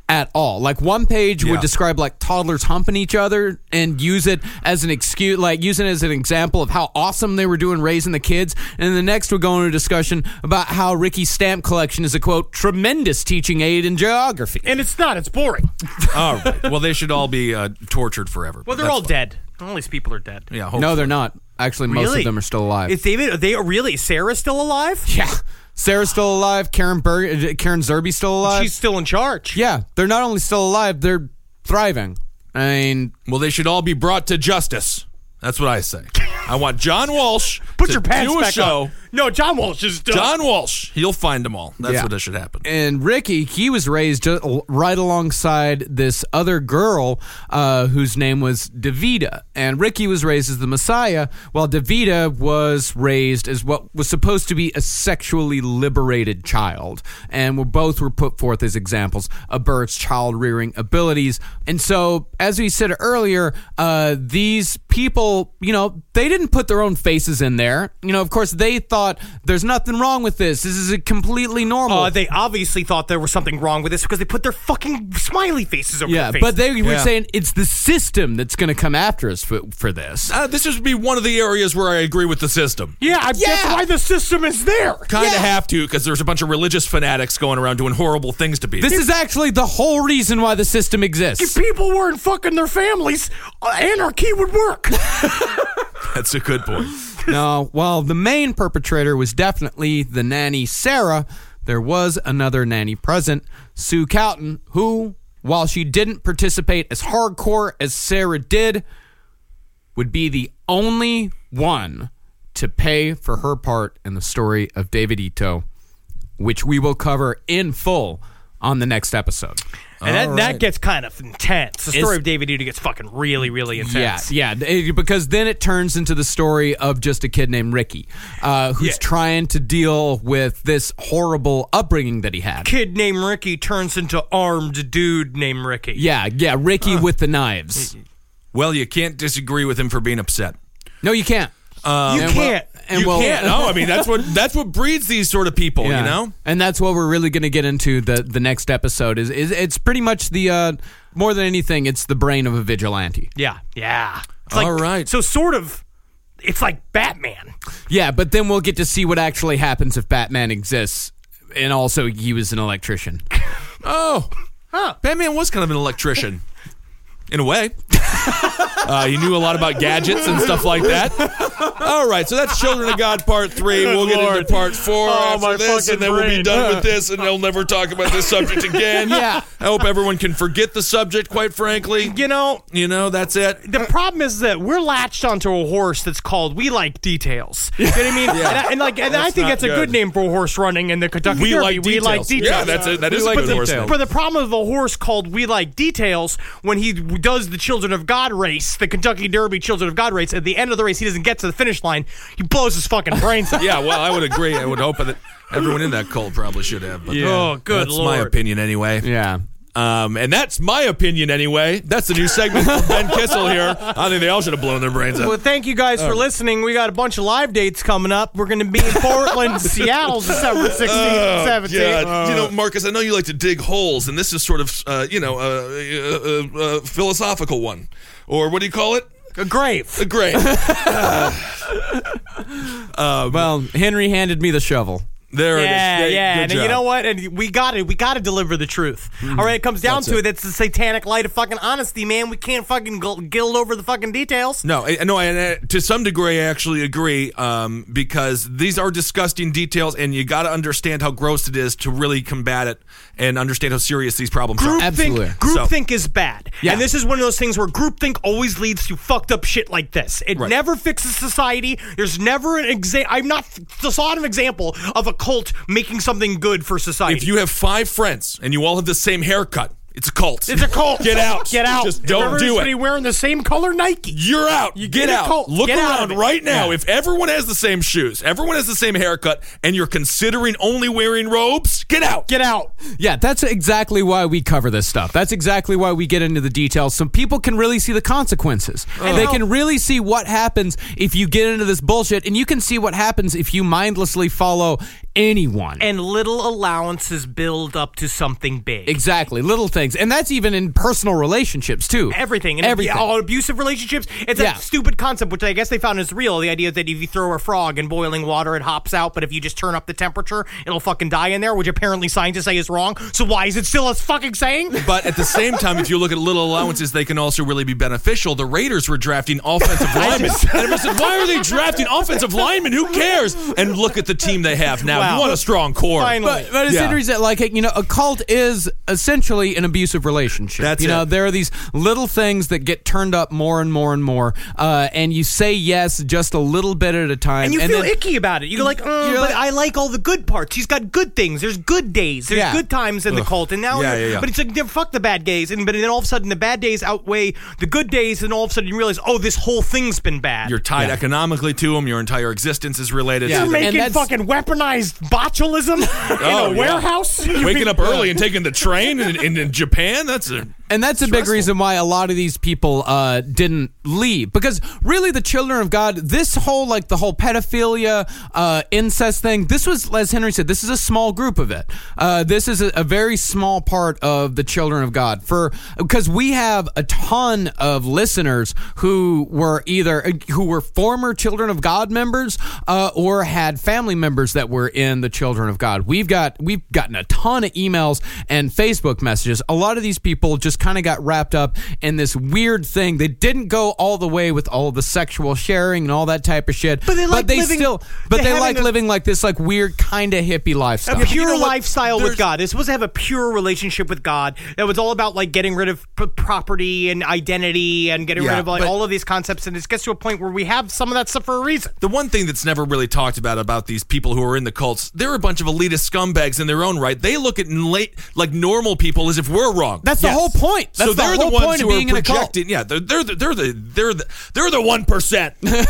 Speaker 5: at all. Like one page
Speaker 3: Yeah.
Speaker 5: would describe like toddlers humping each other and use it as an excuse, like use it as an example of how awesome they were doing raising the kids. And the next would go into a discussion about how Ricky's stamp collection is a quote tremendous teaching aid in geography.
Speaker 4: And it's not. It's boring.
Speaker 3: All right. Well, they should all be uh, tortured forever.
Speaker 4: Well,
Speaker 3: but
Speaker 4: they're
Speaker 3: that's
Speaker 4: all
Speaker 3: fine.
Speaker 4: dead. All these people are dead.
Speaker 3: Yeah.
Speaker 5: No,
Speaker 3: hopefully.
Speaker 5: they're not. Actually, most
Speaker 4: Really?
Speaker 5: of them are still alive.
Speaker 4: Is David? Are they really? Sarah's still alive?
Speaker 5: Yeah. Sarah's still alive. Karen Ber- Karen Zerbe's still alive.
Speaker 4: She's still in charge.
Speaker 5: yeah, they're not only still alive, they're thriving. I mean,
Speaker 3: Well, they should all be brought to justice. That's what I say. I want John Walsh
Speaker 4: Put
Speaker 3: to
Speaker 4: your pants
Speaker 3: do a
Speaker 4: back
Speaker 3: show.
Speaker 4: on. No, John Walsh is still.
Speaker 3: John Walsh. He'll find them all. That's
Speaker 5: Yeah.
Speaker 3: what should happen.
Speaker 5: and Ricky, he was raised ju- right alongside this other girl uh, whose name was Davida. And Ricky was raised as the Messiah, while Davida was raised as what was supposed to be a sexually liberated child. And were, both were put forth as examples of Berg's child-rearing abilities. And so, as we said earlier, uh, these people, you know, they didn't put their own faces in there. You know, of course, they thought there's nothing wrong with this. This is a completely normal.
Speaker 4: Uh, they obviously thought there was something wrong with this because they put their fucking smiley faces over
Speaker 5: yeah,
Speaker 4: their faces.
Speaker 5: but they were
Speaker 3: Yeah.
Speaker 5: saying it's the system that's going to come after us for, for this.
Speaker 3: Uh, this would be one of the areas where I agree with the system.
Speaker 4: yeah, I,
Speaker 5: Yeah.
Speaker 4: that's why the system is there.
Speaker 3: Kind of have to, because there's a bunch of religious fanatics going around doing horrible things to people.
Speaker 5: This is actually the whole reason why the system
Speaker 4: If
Speaker 5: exists.
Speaker 4: people weren't fucking their families, uh, anarchy would work.
Speaker 3: That's a good point.
Speaker 5: No, while the main perpetrator was definitely the nanny Sarah, there was another nanny present, Sue Cowton, who, while she didn't participate as hardcore as Sarah did, would be the only one to pay for her part in the story of David Ito, which we will cover in full on the next episode.
Speaker 4: And that,
Speaker 3: All
Speaker 4: that
Speaker 3: right.
Speaker 4: gets kind of intense. The story
Speaker 5: It's-
Speaker 4: of David Ito gets fucking really, really
Speaker 5: Yeah,
Speaker 4: intense.
Speaker 5: yeah, it- because then it turns into the story of just a kid named Ricky, uh, who's
Speaker 4: Yeah.
Speaker 5: trying to deal with this horrible upbringing that he had.
Speaker 4: Kid named Ricky turns into armed dude named Ricky.
Speaker 5: Yeah, yeah, Ricky with the knives.
Speaker 3: Well, you can't disagree with him for being upset.
Speaker 5: No, you can't.
Speaker 4: You
Speaker 5: And well-
Speaker 4: can't.
Speaker 5: and
Speaker 3: you
Speaker 5: well-
Speaker 3: can't. No, I mean that's what that's what breeds these sort of people.
Speaker 5: Yeah.
Speaker 3: You know.
Speaker 5: And that's what we're really going to get into the the next episode. Is is it's pretty much the uh, more than anything, it's the brain of a vigilante.
Speaker 4: Yeah, yeah. It's
Speaker 3: All right.
Speaker 4: So sort of, it's like Batman.
Speaker 5: Yeah, but then we'll get to see what actually happens if Batman exists, and also he was an electrician.
Speaker 3: Oh,
Speaker 4: Huh.
Speaker 3: Batman was kind of an electrician, in a way. uh, he knew a lot about gadgets and stuff like that. All right, so that's Children of God Part Three.
Speaker 4: Good
Speaker 3: We'll get
Speaker 4: Lord.
Speaker 3: into Part Four
Speaker 4: Oh, my
Speaker 3: after this,
Speaker 4: fucking
Speaker 3: and then we'll be
Speaker 4: brain.
Speaker 3: done with this, and they'll never talk about this subject again.
Speaker 5: Yeah.
Speaker 3: I hope everyone can forget the subject. Quite frankly,
Speaker 4: You know,
Speaker 3: you know, that's it.
Speaker 4: the problem is that we're latched onto a horse that's called "We Like Details." You know what I mean? And, I, and like, and I
Speaker 3: That's
Speaker 4: think
Speaker 3: not
Speaker 4: that's a good
Speaker 3: good.
Speaker 4: name for a horse running in the Kentucky
Speaker 3: We
Speaker 4: Derby.
Speaker 3: like
Speaker 4: We like
Speaker 3: details.
Speaker 4: details.
Speaker 3: Yeah, that's it. That is
Speaker 5: We
Speaker 3: a
Speaker 5: like
Speaker 3: good horse
Speaker 5: details.
Speaker 3: name.
Speaker 4: For the problem of a horse called "We Like Details," when he does the Children of God race, the Kentucky Derby Children of God race, at the end of the race, he doesn't get to the finish line. He blows his fucking brains out.
Speaker 3: Yeah, well, I would agree. I would hope that everyone in that cult probably should have. But
Speaker 4: Oh, good
Speaker 3: that's my
Speaker 4: Lord.
Speaker 3: opinion anyway.
Speaker 5: Yeah.
Speaker 3: Um, and that's my opinion anyway. That's the new segment from Ben Kissel here. I think they all should have blown their brains out.
Speaker 4: Well, thank you guys for listening. We got a bunch of live dates coming up. We're going to be in Portland, Seattle, December sixteenth, seventeenth.
Speaker 3: God. You know, Marcus, I know you like to dig holes, and this is sort of, uh, you know, a, a, a, a philosophical one. Or what do you call it?
Speaker 4: A grave.
Speaker 3: A grave.
Speaker 5: Well, Henry handed me the shovel.
Speaker 3: There
Speaker 4: Yeah,
Speaker 3: it is.
Speaker 4: yeah,
Speaker 3: Good
Speaker 4: and
Speaker 3: job.
Speaker 4: you know what? And we got to, we got to deliver the truth. All right, it comes down
Speaker 3: That's
Speaker 4: to
Speaker 3: it.
Speaker 4: it. It's the satanic light of fucking honesty, man. We can't fucking gl- gild over the fucking details.
Speaker 3: No, I, no. I, I- to some degree, I actually agree um, because these are disgusting details, and you got to understand how gross it is to really combat it and understand how serious these problems are.
Speaker 5: Absolutely.
Speaker 4: Groupthink, groupthink
Speaker 3: So-
Speaker 4: is bad.
Speaker 5: Yeah.
Speaker 4: And this is one of those things where groupthink always leads to fucked up shit like this. It
Speaker 3: Right.
Speaker 4: never fixes society. There's never an example. I'm not saw an example of a cult making something good for society.
Speaker 3: If you have five friends and you all have the same haircut, it's a cult.
Speaker 4: it's a cult.
Speaker 3: Get out.
Speaker 4: Get out.
Speaker 3: Just
Speaker 4: If
Speaker 3: don't do
Speaker 4: everybody
Speaker 3: it.
Speaker 4: wearing the same color Nike.
Speaker 3: You're out. You get
Speaker 4: get a
Speaker 3: out.
Speaker 4: cult.
Speaker 3: Look
Speaker 4: Get out
Speaker 3: around
Speaker 4: of it.
Speaker 3: right now.
Speaker 4: Yeah.
Speaker 3: If everyone has the same shoes, everyone has the same haircut, and you're considering only wearing robes, get out.
Speaker 4: Get out.
Speaker 5: Yeah, that's exactly why we cover this stuff. That's exactly why we get into the details so people can really see the consequences. And they
Speaker 4: how-
Speaker 5: can really see what happens if you get into this bullshit, and you can see what happens if you mindlessly follow anyone.
Speaker 4: And little allowances build up to something big.
Speaker 5: Exactly, little things. And that's even in personal relationships, too.
Speaker 4: Everything. And
Speaker 5: Everything.
Speaker 4: All abusive relationships. It's
Speaker 5: Yeah.
Speaker 4: a stupid concept, which I guess they found is real. The idea that if you throw a frog in boiling water, it hops out, but if you just turn up the temperature, it'll fucking die in there, which apparently scientists say is wrong. So why is it still a fucking saying?
Speaker 3: But at the same time, if you look at little allowances, they can also really be beneficial. The Raiders were drafting offensive linemen. And everyone said, why are they drafting offensive linemen? Who cares? And look at the team they have now.
Speaker 4: Wow.
Speaker 3: What a strong core.
Speaker 4: Finally.
Speaker 5: But, but it's
Speaker 3: Yeah.
Speaker 5: interesting, like, you know, a cult is essentially an abusive relationship.
Speaker 3: That's
Speaker 5: you know,
Speaker 3: it.
Speaker 5: there are these little things that get turned up more and more and more, uh, and you say yes just a little bit at a time.
Speaker 4: And you feel
Speaker 5: then,
Speaker 4: icky about it. You're like, oh,
Speaker 5: You're
Speaker 4: but
Speaker 5: like-
Speaker 4: I like all the good parts. He's got good things. There's good days. There's
Speaker 5: Yeah.
Speaker 4: good times in the cult. And now,
Speaker 3: Yeah,
Speaker 4: you're-
Speaker 3: yeah, yeah.
Speaker 4: but it's like, yeah, fuck the bad days. And but then all of a sudden, the bad days outweigh the good days. And all of a sudden, you realize, oh, this whole thing's been bad.
Speaker 3: You're tied
Speaker 5: Yeah.
Speaker 3: economically to them. Your entire existence is related
Speaker 5: Yeah.
Speaker 3: to
Speaker 4: You're
Speaker 3: them.
Speaker 4: making
Speaker 5: that's-
Speaker 4: fucking weaponized botulism in
Speaker 3: Oh,
Speaker 4: a
Speaker 3: yeah.
Speaker 4: warehouse.
Speaker 3: Waking up early and taking the train in, in, in Japan, that's a...
Speaker 5: And that's a big reason why a lot of these people uh, didn't leave. Because really, the children of God, this whole, like, the whole pedophilia, uh, incest thing, this was, as Henry said, this is a small group of it. Uh, this is a, a very small part of the children of God. For because we have a ton of listeners who were either, who were former children of God members uh, or had family members that were in the children of God. We've got, we've gotten a ton of emails and Facebook messages. A lot of these people just kind of got wrapped up in this weird thing. They didn't go all the way with all the sexual sharing and all that type of shit.
Speaker 4: But they like living-
Speaker 5: still, but
Speaker 4: they
Speaker 5: they
Speaker 4: having
Speaker 5: like
Speaker 4: a-
Speaker 5: living like this, like weird kind of hippie lifestyle.
Speaker 4: A pure
Speaker 3: you know what?
Speaker 4: lifestyle
Speaker 3: There's-
Speaker 4: with God. They're supposed to have a pure relationship with God that was all about like getting rid of p- property and identity and getting
Speaker 3: Yeah,
Speaker 4: rid of like
Speaker 3: but-
Speaker 4: all of these concepts. And it gets to a point where we have some of that stuff for a reason.
Speaker 3: The one thing that's never really talked about about these people who are in the cults, they're a bunch of elitist scumbags in their own right. They look at late, like normal people as if we're wrong.
Speaker 5: That's the whole point. That's
Speaker 3: so
Speaker 5: the
Speaker 3: they're
Speaker 5: whole
Speaker 3: the ones
Speaker 5: point
Speaker 3: who
Speaker 5: of
Speaker 3: are
Speaker 5: being in a cult.
Speaker 3: projecting. Yeah, they're they're the, they're the they're the they're the one percent.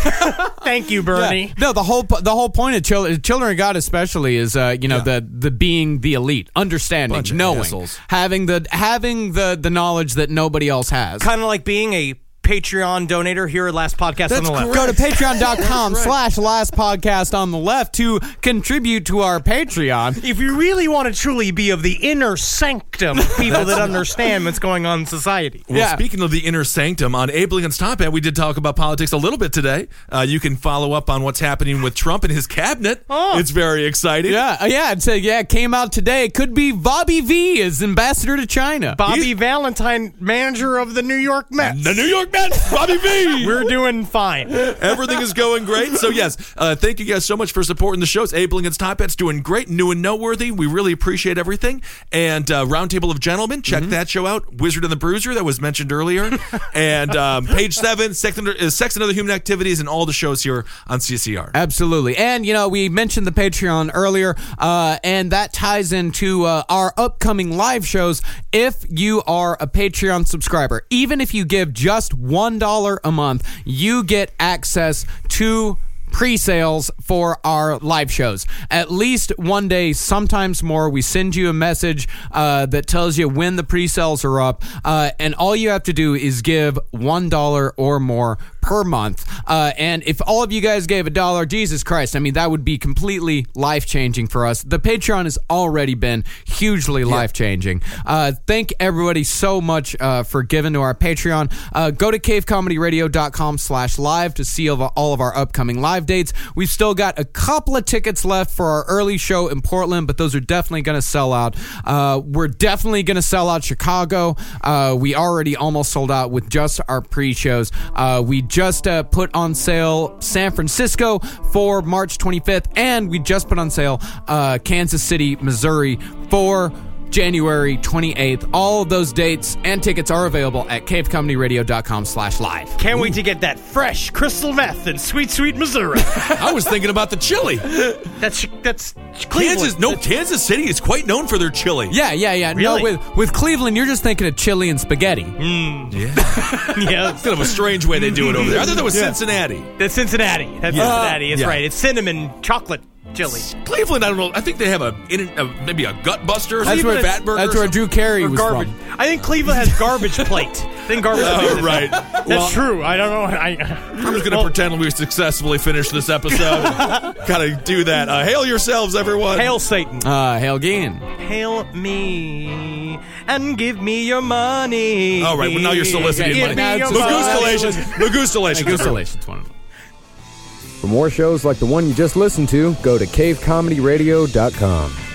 Speaker 4: Thank you, Bernie.
Speaker 5: Yeah. No, the whole the whole point of children, children of God especially is uh, you know
Speaker 3: Yeah.
Speaker 5: the the being the elite, understanding,
Speaker 3: Bunch of
Speaker 5: knowing,
Speaker 3: assholes.
Speaker 5: having the having the the knowledge that nobody else has.
Speaker 4: Kind of like being a Patreon donator here at Last Podcast on the Left.
Speaker 5: Go to patreon.com slash last podcast on the left to contribute to our Patreon.
Speaker 4: If you really want to truly be of the inner sanctum, people that understand what's going on in society.
Speaker 3: Well,
Speaker 5: Yeah.
Speaker 3: speaking of the inner sanctum, on Abe Lincoln's Top Hat, we did talk about politics a little bit today. Uh, you can follow up on what's happening with Trump and his cabinet.
Speaker 4: Oh.
Speaker 3: It's very exciting.
Speaker 5: Yeah, uh, yeah, it's, uh, yeah, it came out today. It could be Bobby V as ambassador to China.
Speaker 4: Bobby
Speaker 3: He-
Speaker 4: Valentine, manager of the New York Mets.
Speaker 3: The New York Mets, Bobby V.
Speaker 4: We're doing fine.
Speaker 3: Everything is going great. So, yes, uh, thank you guys so much for supporting the shows. Abe Lincoln's Top Hat's doing great, new and noteworthy. We really appreciate everything. And uh, Roundtable of Gentlemen, check that show out. Wizard and the Bruiser, that was mentioned earlier. and um, Page seven, Sex and, uh, Sex and Other Human Activities, and all the shows here on C C R.
Speaker 5: Absolutely. And, you know, we mentioned the Patreon earlier, uh, and that ties into uh, our upcoming live shows. If you are a Patreon subscriber, even if you give just one dollar a month, you get access to pre-sales for our live shows. At least one day, sometimes more, we send you a message uh, that tells you when the pre-sales are up, uh, and all you have to do is give one dollar or more per month. Uh, and if all of you guys gave a dollar, Jesus Christ, I mean, that would be completely life-changing for us. The Patreon has already been hugely life-changing. Uh, thank everybody so much uh, for giving to our Patreon. Uh, go to cavecomedyradio.com slash live to see all of- all of our upcoming live dates. We've still got a couple of tickets left for our early show in Portland, but those are definitely going to sell out. Uh, we're definitely going to sell out Chicago. Uh, we already almost sold out with just our pre-shows. Uh, we just uh, put on sale San Francisco for March twenty-fifth, and we just put on sale uh, Kansas City, Missouri for January twenty-eighth. All of those dates and tickets are available at cavecomedyradio.com slash live.
Speaker 4: Can't wait to get that fresh crystal meth in sweet, sweet Missouri.
Speaker 3: I was thinking about the chili.
Speaker 4: That's that's Cleveland.
Speaker 3: Kansas, no, Kansas City is quite known for their chili.
Speaker 5: Yeah, yeah, yeah.
Speaker 4: Really?
Speaker 5: No, with, with Cleveland, you're just thinking of chili and spaghetti.
Speaker 3: Yeah.
Speaker 4: Yeah,
Speaker 3: It's kind of a strange way they do it over there. I thought that was Cincinnati.
Speaker 4: that's Cincinnati. That's
Speaker 3: Yeah.
Speaker 4: Cincinnati. It's
Speaker 3: Yeah.
Speaker 4: right. It's cinnamon chocolate chili.
Speaker 3: Cleveland, I don't know. I think they have a, in, a maybe a gut buster or
Speaker 5: That's
Speaker 3: something.
Speaker 5: where,
Speaker 3: Fat burger.
Speaker 5: that's
Speaker 3: or
Speaker 5: where
Speaker 3: something.
Speaker 5: Drew Carey
Speaker 4: Or
Speaker 5: was
Speaker 4: garbage.
Speaker 5: from.
Speaker 4: I think Cleveland has garbage plate. think garbage.
Speaker 3: Oh, right.
Speaker 4: That's
Speaker 3: Well,
Speaker 4: true. I don't know. I,
Speaker 3: I'm just going to pretend we successfully finished this episode. Gotta do that. Uh, hail yourselves, everyone.
Speaker 4: Hail Satan.
Speaker 5: Uh, hail Gain.
Speaker 4: Hail me and give me your money.
Speaker 3: All right, well, now you're soliciting
Speaker 4: Give
Speaker 3: money.
Speaker 4: me your
Speaker 3: Magustalations.
Speaker 4: money.
Speaker 3: Magustalations.
Speaker 5: Magustalations. One of them.
Speaker 11: For more shows like the one you just listened to, go to cave comedy radio dot com.